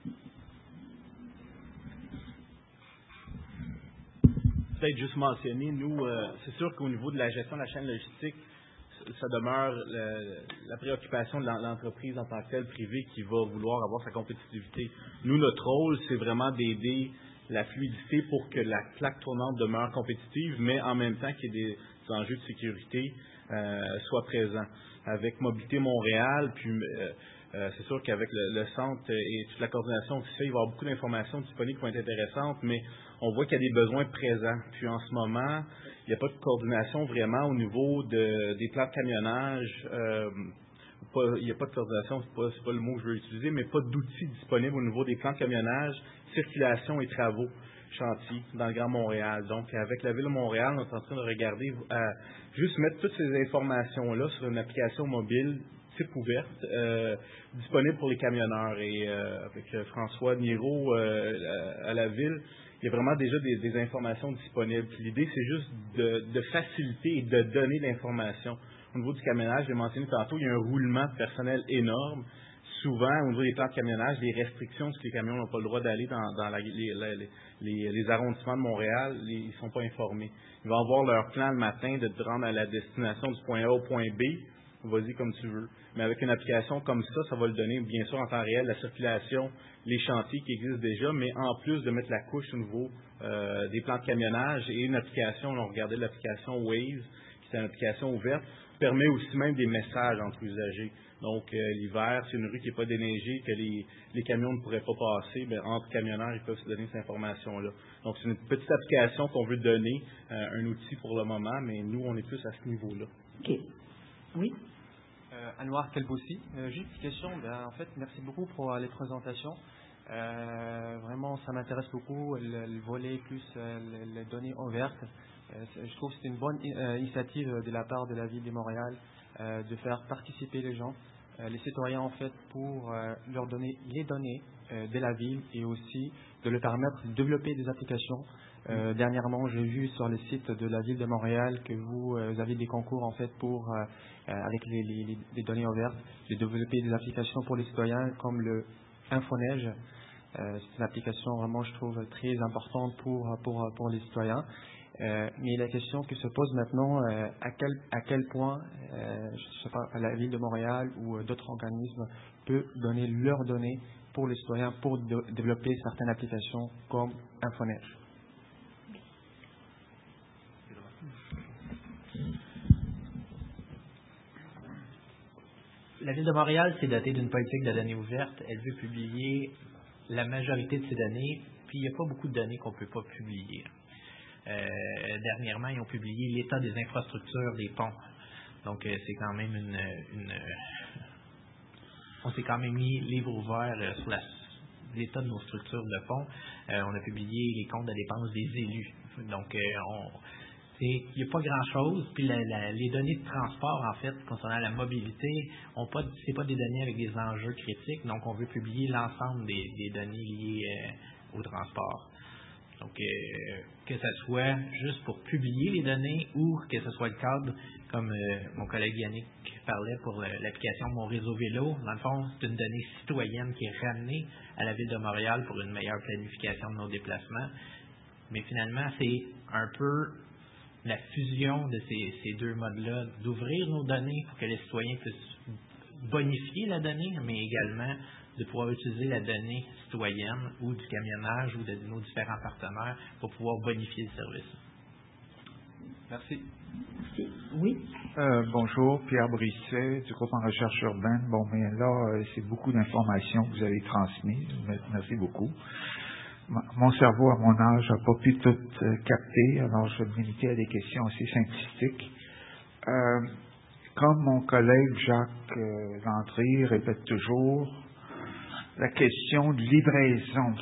Peut-être juste mentionner, nous, euh, c'est sûr qu'au niveau de la gestion de la chaîne logistique, ça demeure le, la préoccupation de l'entreprise en tant que telle privée qui va vouloir avoir sa compétitivité. Nous, notre rôle, c'est vraiment d'aider la fluidité pour que la plaque tournante demeure compétitive, mais en même temps qu'il y ait des, des enjeux de sécurité euh, soient présents. Avec Mobilité Montréal, puis euh, euh, c'est sûr qu'avec le, le centre et toute la coordination qui se fait, il va y avoir beaucoup d'informations disponibles qui vont être intéressantes, mais on voit qu'il y a des besoins présents. Puis en ce moment, il n'y a pas de coordination vraiment au niveau de, des plans de camionnage. Euh, pas, il n'y a pas de coordination, c'est pas, c'est pas le mot que je veux utiliser, mais pas d'outils disponibles au niveau des plans de camionnage, circulation et travaux chantiers dans le Grand Montréal. Donc, avec la Ville de Montréal, on est en train de regarder à juste mettre toutes ces informations-là sur une application mobile type ouverte, euh, disponible pour les camionneurs. Et euh, avec euh, François Niro euh, à, à la Ville, il y a vraiment déjà des, des informations disponibles. Puis l'idée, c'est juste de, de faciliter et de donner l'information. Au niveau du camionnage, je l'ai mentionné tantôt, il y a un roulement de personnel énorme. Souvent, au niveau des plans de camionnage, des restrictions, parce que les camions n'ont pas le droit d'aller dans, dans la, les, les, les, les arrondissements de Montréal, les, ils ne sont pas informés. Ils vont avoir leur plan le matin de te rendre à la destination du point A au point B. Vas-y comme tu veux. Mais avec une application comme ça, ça va le donner, bien sûr, en temps réel, la circulation, les chantiers qui existent déjà, mais en plus de mettre la couche au niveau euh, des plans de camionnage et une application, on regardait l'application Waze, qui est une application ouverte, permet aussi même des messages entre usagers. Donc, euh, l'hiver, c'est une rue qui n'est pas déneigée, que les, les camions ne pourraient pas passer, bien, entre camionneurs, ils peuvent se donner cette information-là. Donc, c'est une petite application qu'on veut donner, euh, un outil pour le moment, mais nous, on est plus à ce niveau-là. OK. Oui? Euh, Anouar Kelboussi. Euh, juste une question. Ben, en fait, merci beaucoup pour euh, les présentations. Euh, vraiment, ça m'intéresse beaucoup, le, le volet plus euh, les, les données ouvertes. Euh, je trouve que c'est une bonne euh, initiative de la part de la Ville de Montréal euh, de faire participer les gens, euh, les citoyens en fait, pour euh, leur donner les données euh, de la ville et aussi de leur permettre de développer des applications. Euh, dernièrement, j'ai vu sur le site de la Ville de Montréal que vous, euh, vous avez des concours en fait pour, euh, euh, avec les, les, les données ouvertes, de développer des applications pour les citoyens comme le Infoneige. Euh, c'est une application vraiment, je trouve, très importante pour, pour, pour les citoyens. Euh, mais la question qui se pose maintenant, euh, à, quel, à quel point, euh, je sais pas, la Ville de Montréal ou euh, d'autres organismes peut donner leurs données pour les citoyens pour de, développer certaines applications comme Infoneige. La Ville de Montréal s'est dotée d'une politique de données ouvertes. Elle veut publier la majorité de ces données, puis il n'y a pas beaucoup de données qu'on ne peut pas publier. Euh, dernièrement, ils ont publié l'état des infrastructures des ponts. Donc, euh, c'est quand même une... une on s'est quand même mis livre ouvert euh, sur la, l'état de nos structures de ponts. Euh, on a publié les comptes de dépenses des élus. Donc, euh, on... il n'y a pas grand-chose. Puis la, la, les données de transport, en fait, concernant la mobilité, ont pas, c'est pas des données avec des enjeux critiques. Donc, on veut publier l'ensemble des, des données liées euh, au transport. Donc, euh, que ce soit juste pour publier les données ou que ce soit le cadre, comme euh, mon collègue Yannick parlait pour l'application Mon Réseau Vélo. Dans le fond, c'est une donnée citoyenne qui est ramenée à la Ville de Montréal pour une meilleure planification de nos déplacements. Mais finalement, c'est un peu la fusion de ces, ces deux modes-là, d'ouvrir nos données pour que les citoyens puissent bonifier la donnée, mais également de pouvoir utiliser la donnée citoyenne ou du camionnage ou de nos différents partenaires pour pouvoir bonifier le service. Merci. Merci. Oui. Euh, bonjour, Pierre Brisset du groupe en recherche urbaine. Bon, mais là, euh, c'est beaucoup d'informations que vous avez transmises. Merci beaucoup. Mon cerveau, à mon âge, n'a pas pu tout euh, capter, alors je vais me limiter à des questions assez simplistiques. Euh, comme mon collègue Jacques euh, Landry répète toujours, la question de livraison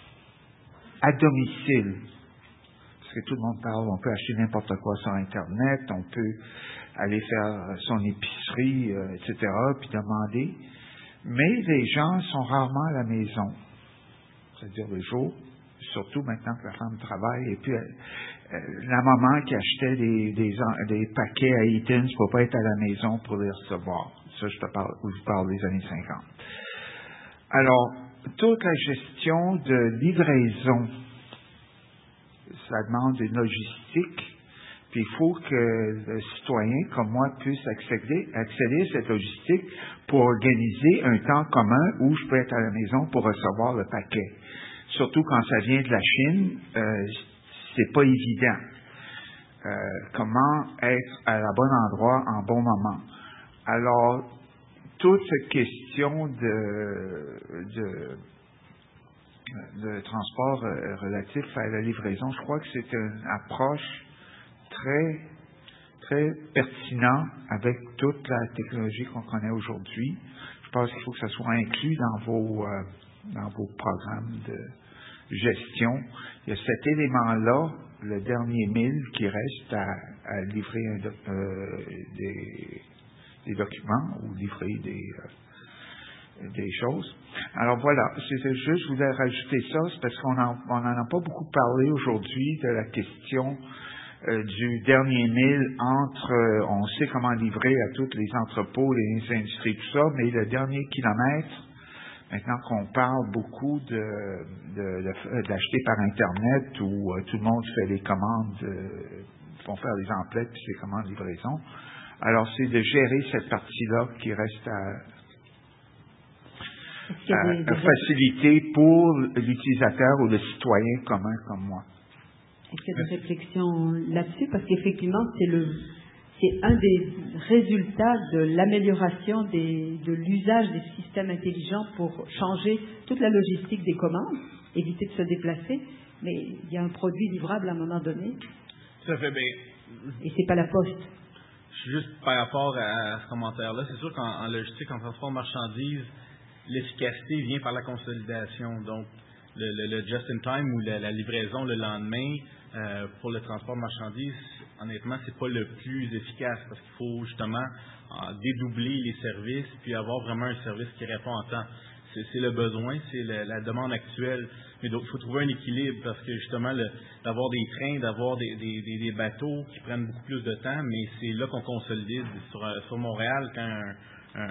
à domicile, parce que tout le monde parle, on peut acheter n'importe quoi sur Internet, on peut aller faire son épicerie, euh, et cetera, puis demander, mais les gens sont rarement à la maison. C'est-à-dire le jour, surtout maintenant que la femme travaille, et puis euh, la maman qui achetait des, des, des paquets à Eaton ne peut pas être à la maison pour les recevoir. Ça, je te parle, je vous parle des années cinquante. Alors, toute la gestion de livraison, ça demande une logistique, puis il faut que le citoyen, comme moi, puisse accéder, accéder à cette logistique pour organiser un temps commun où je peux être à la maison pour recevoir le paquet. Surtout quand ça vient de la Chine, euh, c'est pas évident. Euh, comment être à la bonne endroit en bon moment. Alors, toute cette question de, de, de transport euh, relatif à la livraison, je crois que c'est une approche très, très pertinente avec toute la technologie qu'on connaît aujourd'hui. Je pense qu'il faut que ça soit inclus dans vos, euh, dans vos programmes de gestion. Il y a cet élément-là, le dernier mille, qui reste à, à livrer un doc, euh, des, des documents ou livrer des, euh, des choses. Alors voilà, c'est juste, je voulais rajouter ça, c'est parce qu'on n'en on en a pas beaucoup parlé aujourd'hui de la question euh, du dernier mille entre, euh, on sait comment livrer à tous les entrepôts, les industries, tout ça, mais le dernier kilomètre, maintenant qu'on parle beaucoup de, de, de, d'acheter par Internet où euh, tout le monde fait les commandes, euh, font faire les emplettes puis les commandes de livraison. Alors, c'est de gérer cette partie-là qui reste à, à, à faciliter pour l'utilisateur ou le citoyen commun comme moi. Est-ce qu'il y a des réflexions là-dessus? Parce qu'effectivement, c'est le c'est un des résultats de l'amélioration des, de l'usage des systèmes intelligents pour changer toute la logistique des commandes, éviter de se déplacer, mais il y a un produit livrable à un moment donné. Ça fait bien. Et c'est pas la poste. Juste par rapport à ce commentaire-là, c'est sûr qu'en en logistique, en transport de marchandises, l'efficacité vient par la consolidation. Donc, le, le, le just-in-time ou la, la livraison le lendemain euh, pour le transport de marchandises, honnêtement, c'est pas le plus efficace parce qu'il faut justement euh, dédoubler les services puis avoir vraiment un service qui répond en temps. C'est, c'est le besoin, c'est le, la demande actuelle. Mais donc, il faut trouver un équilibre parce que justement, le, d'avoir des trains, d'avoir des, des, des, des bateaux qui prennent beaucoup plus de temps, mais c'est là qu'on consolide. Sur, sur Montréal, quand un, un,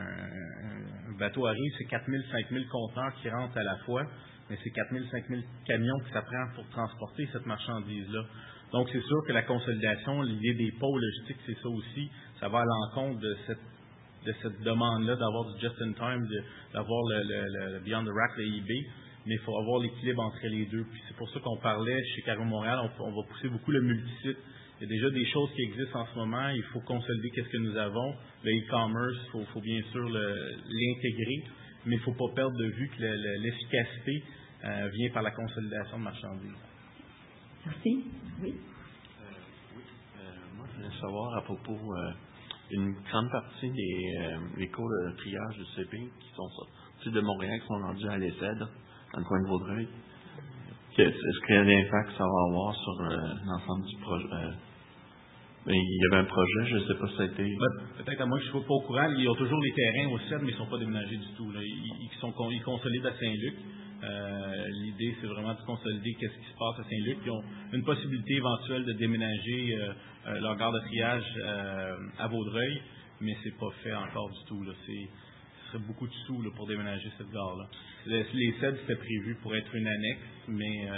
un bateau arrive, c'est quatre mille, cinq mille conteneurs qui rentrent à la fois, mais c'est quatre mille, cinq mille camions que ça prend pour transporter cette marchandise-là. Donc, c'est sûr que la consolidation, l'idée des pôles logistiques, c'est ça aussi. Ça va à l'encontre de cette, de cette demande-là d'avoir du just-in-time, de, d'avoir le, le, le Beyond the Rack, le E B, mais il faut avoir l'équilibre entre les deux. Puis c'est pour ça qu'on parlait chez Carrefour Montréal, on, on va pousser beaucoup le multisite. Il y a déjà des choses qui existent en ce moment. Il faut consolider qu'est-ce que nous avons. Le e-commerce, il faut, faut bien sûr le, l'intégrer, mais il ne faut pas perdre de vue que le, le, l'efficacité euh, vient par la consolidation de marchandises. Merci. Oui. Euh, oui. Euh, moi, je voulais savoir à propos euh, une grande partie des euh, les cours de triage du C P qui sont sortis de Montréal, qui sont rendus à l'E-C E D, dans le coin de Vaudreuil. Que, est-ce qu'il y a un impact que ça va avoir sur euh, l'ensemble du projet? Euh, ben, il y avait un projet, je ne sais pas si ça a été... Ben, peut-être à moi que je ne suis pas au courant. Ils ont toujours les terrains au C E D, mais ils ne sont pas déménagés du tout. Là. Ils, ils, sont, ils consolident à Saint-Luc. Euh, l'idée, c'est vraiment de consolider qu'est-ce qui se passe à Saint-Luc. Ils ont une possibilité éventuelle de déménager euh, euh, leur gare de triage euh, à Vaudreuil, mais c'est pas fait encore du tout. Là. C'est, ce serait beaucoup de sous là, pour déménager cette gare-là. Les, les C E D, c'était prévu pour être une annexe, mais euh,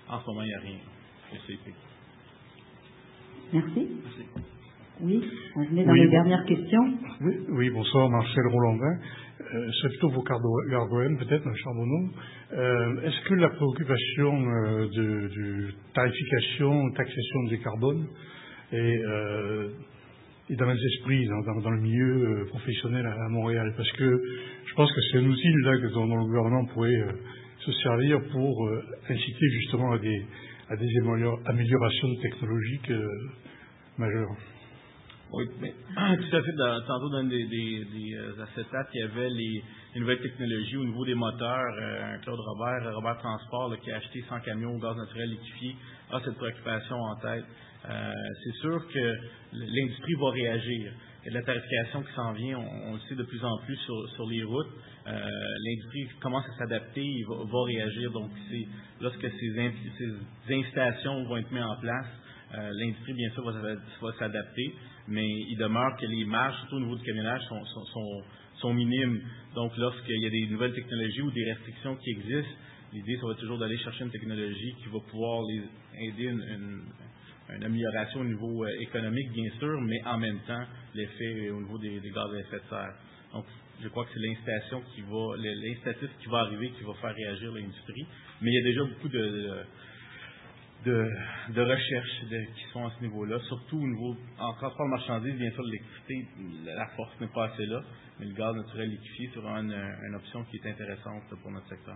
En ce moment, il n'y a rien. S C P. Merci. Merci. Oui, on venait dans oui, les dernières questions. Oui, oui, bonsoir, Marcel Rollandin. Euh, c'est plutôt vos gargoyles, peut-être, M. Charbonneau. Euh, est-ce que la préoccupation euh, de, de tarification, taxation du carbone est, euh, est dans les esprits, dans, dans, dans le milieu euh, professionnel à, à Montréal? Parce que je pense que c'est un outil là, dont, dont le gouvernement pourrait euh, se servir pour euh, inciter justement à des, à des améliorations technologiques euh, majeures. Oui, mais tout à fait. Dans, tantôt, dans des, des, des euh, acétates, il y avait les, les nouvelles technologies au niveau des moteurs. Euh, Claude Robert, Robert Transport, là, qui a acheté cent camions au gaz naturel liquéfié, a cette préoccupation en tête. Euh, c'est sûr que l'industrie va réagir. Il y a de la tarification qui s'en vient, on, on le sait de plus en plus sur, sur les routes. Euh, l'industrie commence à s'adapter, il va, va réagir. Donc, c'est lorsque ces, in, ces incitations vont être mises en place, euh, l'industrie, bien sûr, va, va s'adapter. Mais il demeure que les marges, surtout au niveau du camionnage, sont, sont, sont, sont minimes. Donc, lorsqu'il y a des nouvelles technologies ou des restrictions qui existent, l'idée, ça va toujours d'aller chercher une technologie qui va pouvoir les aider une, une, une amélioration au niveau euh, économique, bien sûr, mais en même temps, l'effet au niveau des, des gaz à effet de serre. Donc, je crois que c'est l'incitation qui va, l'incitatif qui va arriver, qui va faire réagir l'industrie. Mais il y a déjà beaucoup de, de De, de recherche de, qui sont à ce niveau-là, surtout au niveau, en transport de marchandises, bien sûr, l'électricité, la force n'est pas assez là, mais le gaz naturel liquéfié, c'est vraiment une, une option qui est intéressante pour notre secteur.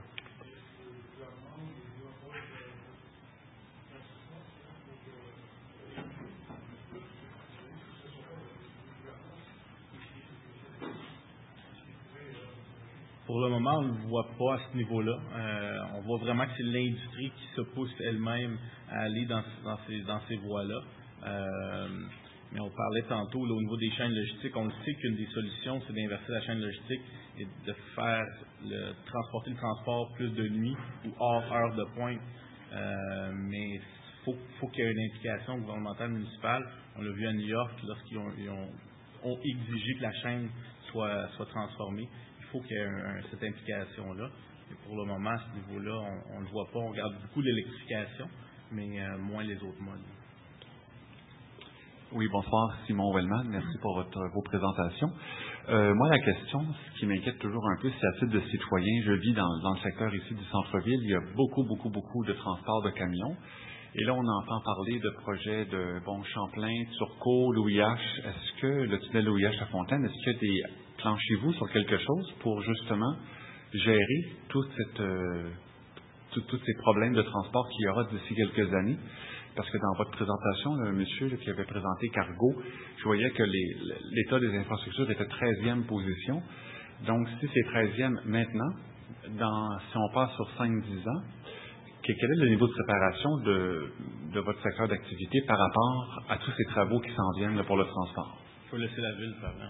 Pour le moment, on ne le voit pas à ce niveau-là. Euh, on voit vraiment que c'est l'industrie qui se pousse elle-même à aller dans, dans ces, dans ces voies-là. Euh, mais on parlait tantôt là, au niveau des chaînes logistiques. On le sait qu'une des solutions, c'est d'inverser la chaîne logistique et de faire le, transporter le transport plus de nuit ou hors heure de pointe. Euh, mais il faut, faut qu'il y ait une implication gouvernementale municipale. On l'a vu à New York lorsqu'ils ont, ils ont, ont exigé que la chaîne soit, soit transformée. Il faut qu'il y ait un, un, cette implication-là. Et pour le moment, à ce niveau-là, on ne le voit pas. On regarde beaucoup l'électrification, mais euh, moins les autres modes. Oui, bonsoir, Simon Wellman. Merci pour votre, vos présentations. Euh, moi, la question, ce qui m'inquiète toujours un peu, c'est à titre de citoyen. Je vis dans, dans le secteur ici du centre-ville. Il y a beaucoup, beaucoup, beaucoup de transports de camions. Et là, on entend parler de projets de, bon, Champlain, Turcot, Louis H. Est-ce que le tunnel Louis H à Fontaine, est-ce qu'il y a des... Planchez-vous sur quelque chose pour justement gérer toute cette, euh, tous ces problèmes de transport qu'il y aura d'ici quelques années? Parce que dans votre présentation, le monsieur là, qui avait présenté Cargo, je voyais que les, l'état des infrastructures était treizième position. Donc, si c'est treizième maintenant, dans, si on passe sur cinq à dix ans, quel est le niveau de préparation de, de votre secteur d'activité par rapport à tous ces travaux qui s'en viennent là, pour le transport? Il faut laisser la ville parler.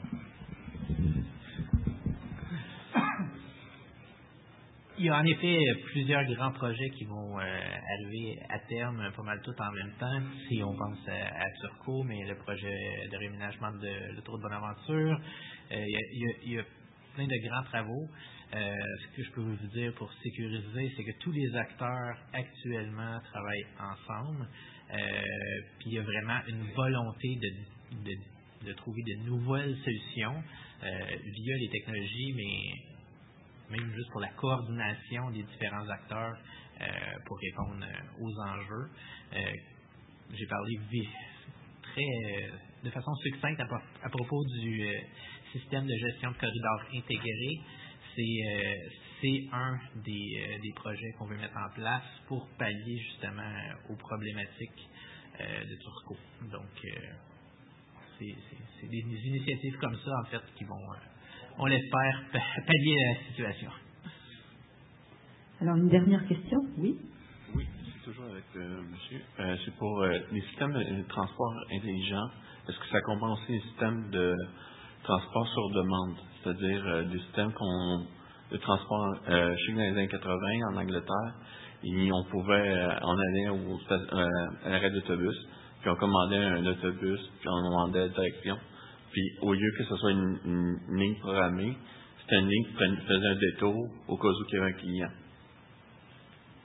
Il y a en effet plusieurs grands projets qui vont euh, arriver à terme, pas mal tout en même temps. Si on pense à, à Turcot, mais le projet de réaménagement de l'autoroute Bonaventure, euh, il, y a, il, y a, il y a plein de grands travaux. Euh, ce que je peux vous dire pour sécuriser, c'est que tous les acteurs actuellement travaillent ensemble. Euh, puis il y a vraiment une volonté de, de, de trouver de nouvelles solutions euh, via les technologies, mais même juste pour la coordination des différents acteurs euh, pour répondre euh, aux enjeux. Euh, j'ai parlé très, euh, de façon succincte à, à propos du euh, système de gestion de corridors intégré. C'est, euh, c'est un des, euh, des projets qu'on veut mettre en place pour pallier justement aux problématiques euh, de Turcot. Donc, euh, c'est, c'est, c'est des, des initiatives comme ça, en fait, qui vont... Euh, on l'espère, pallier la situation. Alors, une dernière question, oui? Oui, c'est toujours avec euh, monsieur. Euh, c'est pour euh, les systèmes de transport intelligents. Est-ce que ça comprend aussi les systèmes de transport sur demande? C'est-à-dire euh, des systèmes qu'on, de transport, euh, je sais que dans les années quatre-vingts, en Angleterre, et on pouvait euh, en aller au, euh, à l'arrêt d'autobus, puis on commandait un autobus, puis on demandait la direction. Puis, au lieu que ce soit une, une, une ligne programmée, c'était une ligne qui faisait un détour au cas où il y avait un client.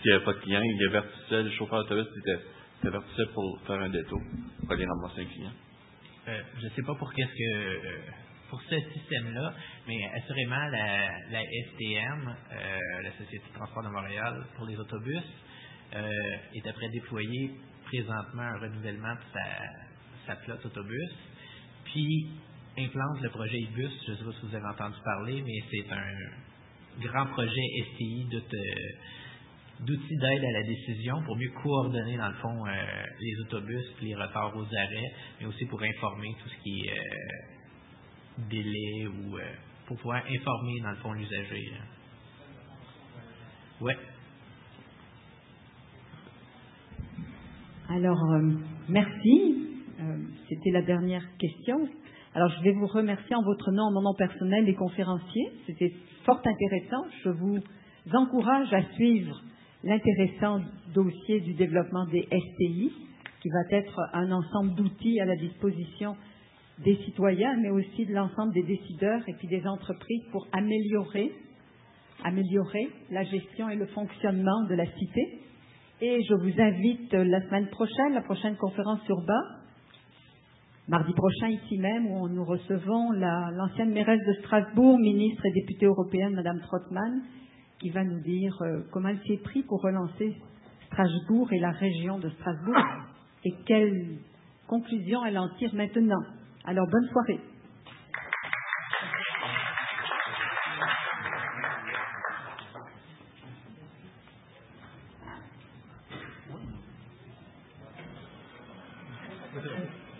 S'il n'y avait pas de client, il avertissait, le chauffeur d'autobus il avertissait pour faire un détour, pour aller ramasser un client. Euh, je ne sais pas pour qu'est-ce que euh, pour ce système-là, mais assurément la, la S T M, euh, la Société de transport de Montréal, pour les autobus, euh, est après déployer présentement un renouvellement de sa, sa flotte autobus, puis implante le projet IBUS. Je ne sais pas si vous avez entendu parler, mais c'est un grand projet S T I d'outils d'aide à la décision pour mieux coordonner, dans le fond, euh, les autobus, les retards aux arrêts, mais aussi pour informer tout ce qui est euh, délai ou euh, pour pouvoir informer, dans le fond, l'usager. Ouais. Alors, euh, merci. Euh, C'était la dernière question. Alors, je vais vous remercier en votre nom, en mon nom personnel, les conférenciers. C'était fort intéressant. Je vous encourage à suivre l'intéressant dossier du développement des S T I, qui va être un ensemble d'outils à la disposition des citoyens, mais aussi de l'ensemble des décideurs et puis des entreprises pour améliorer, améliorer la gestion et le fonctionnement de la cité. Et je vous invite la semaine prochaine, la prochaine conférence urbaine, mardi prochain ici même, où nous recevons la, l'ancienne mairesse de Strasbourg, ministre et députée européenne, Madame Trottmann, qui va nous dire euh, comment elle s'est pris pour relancer Strasbourg et la région de Strasbourg et quelles conclusions elle en tire maintenant. Alors, bonne soirée. Merci.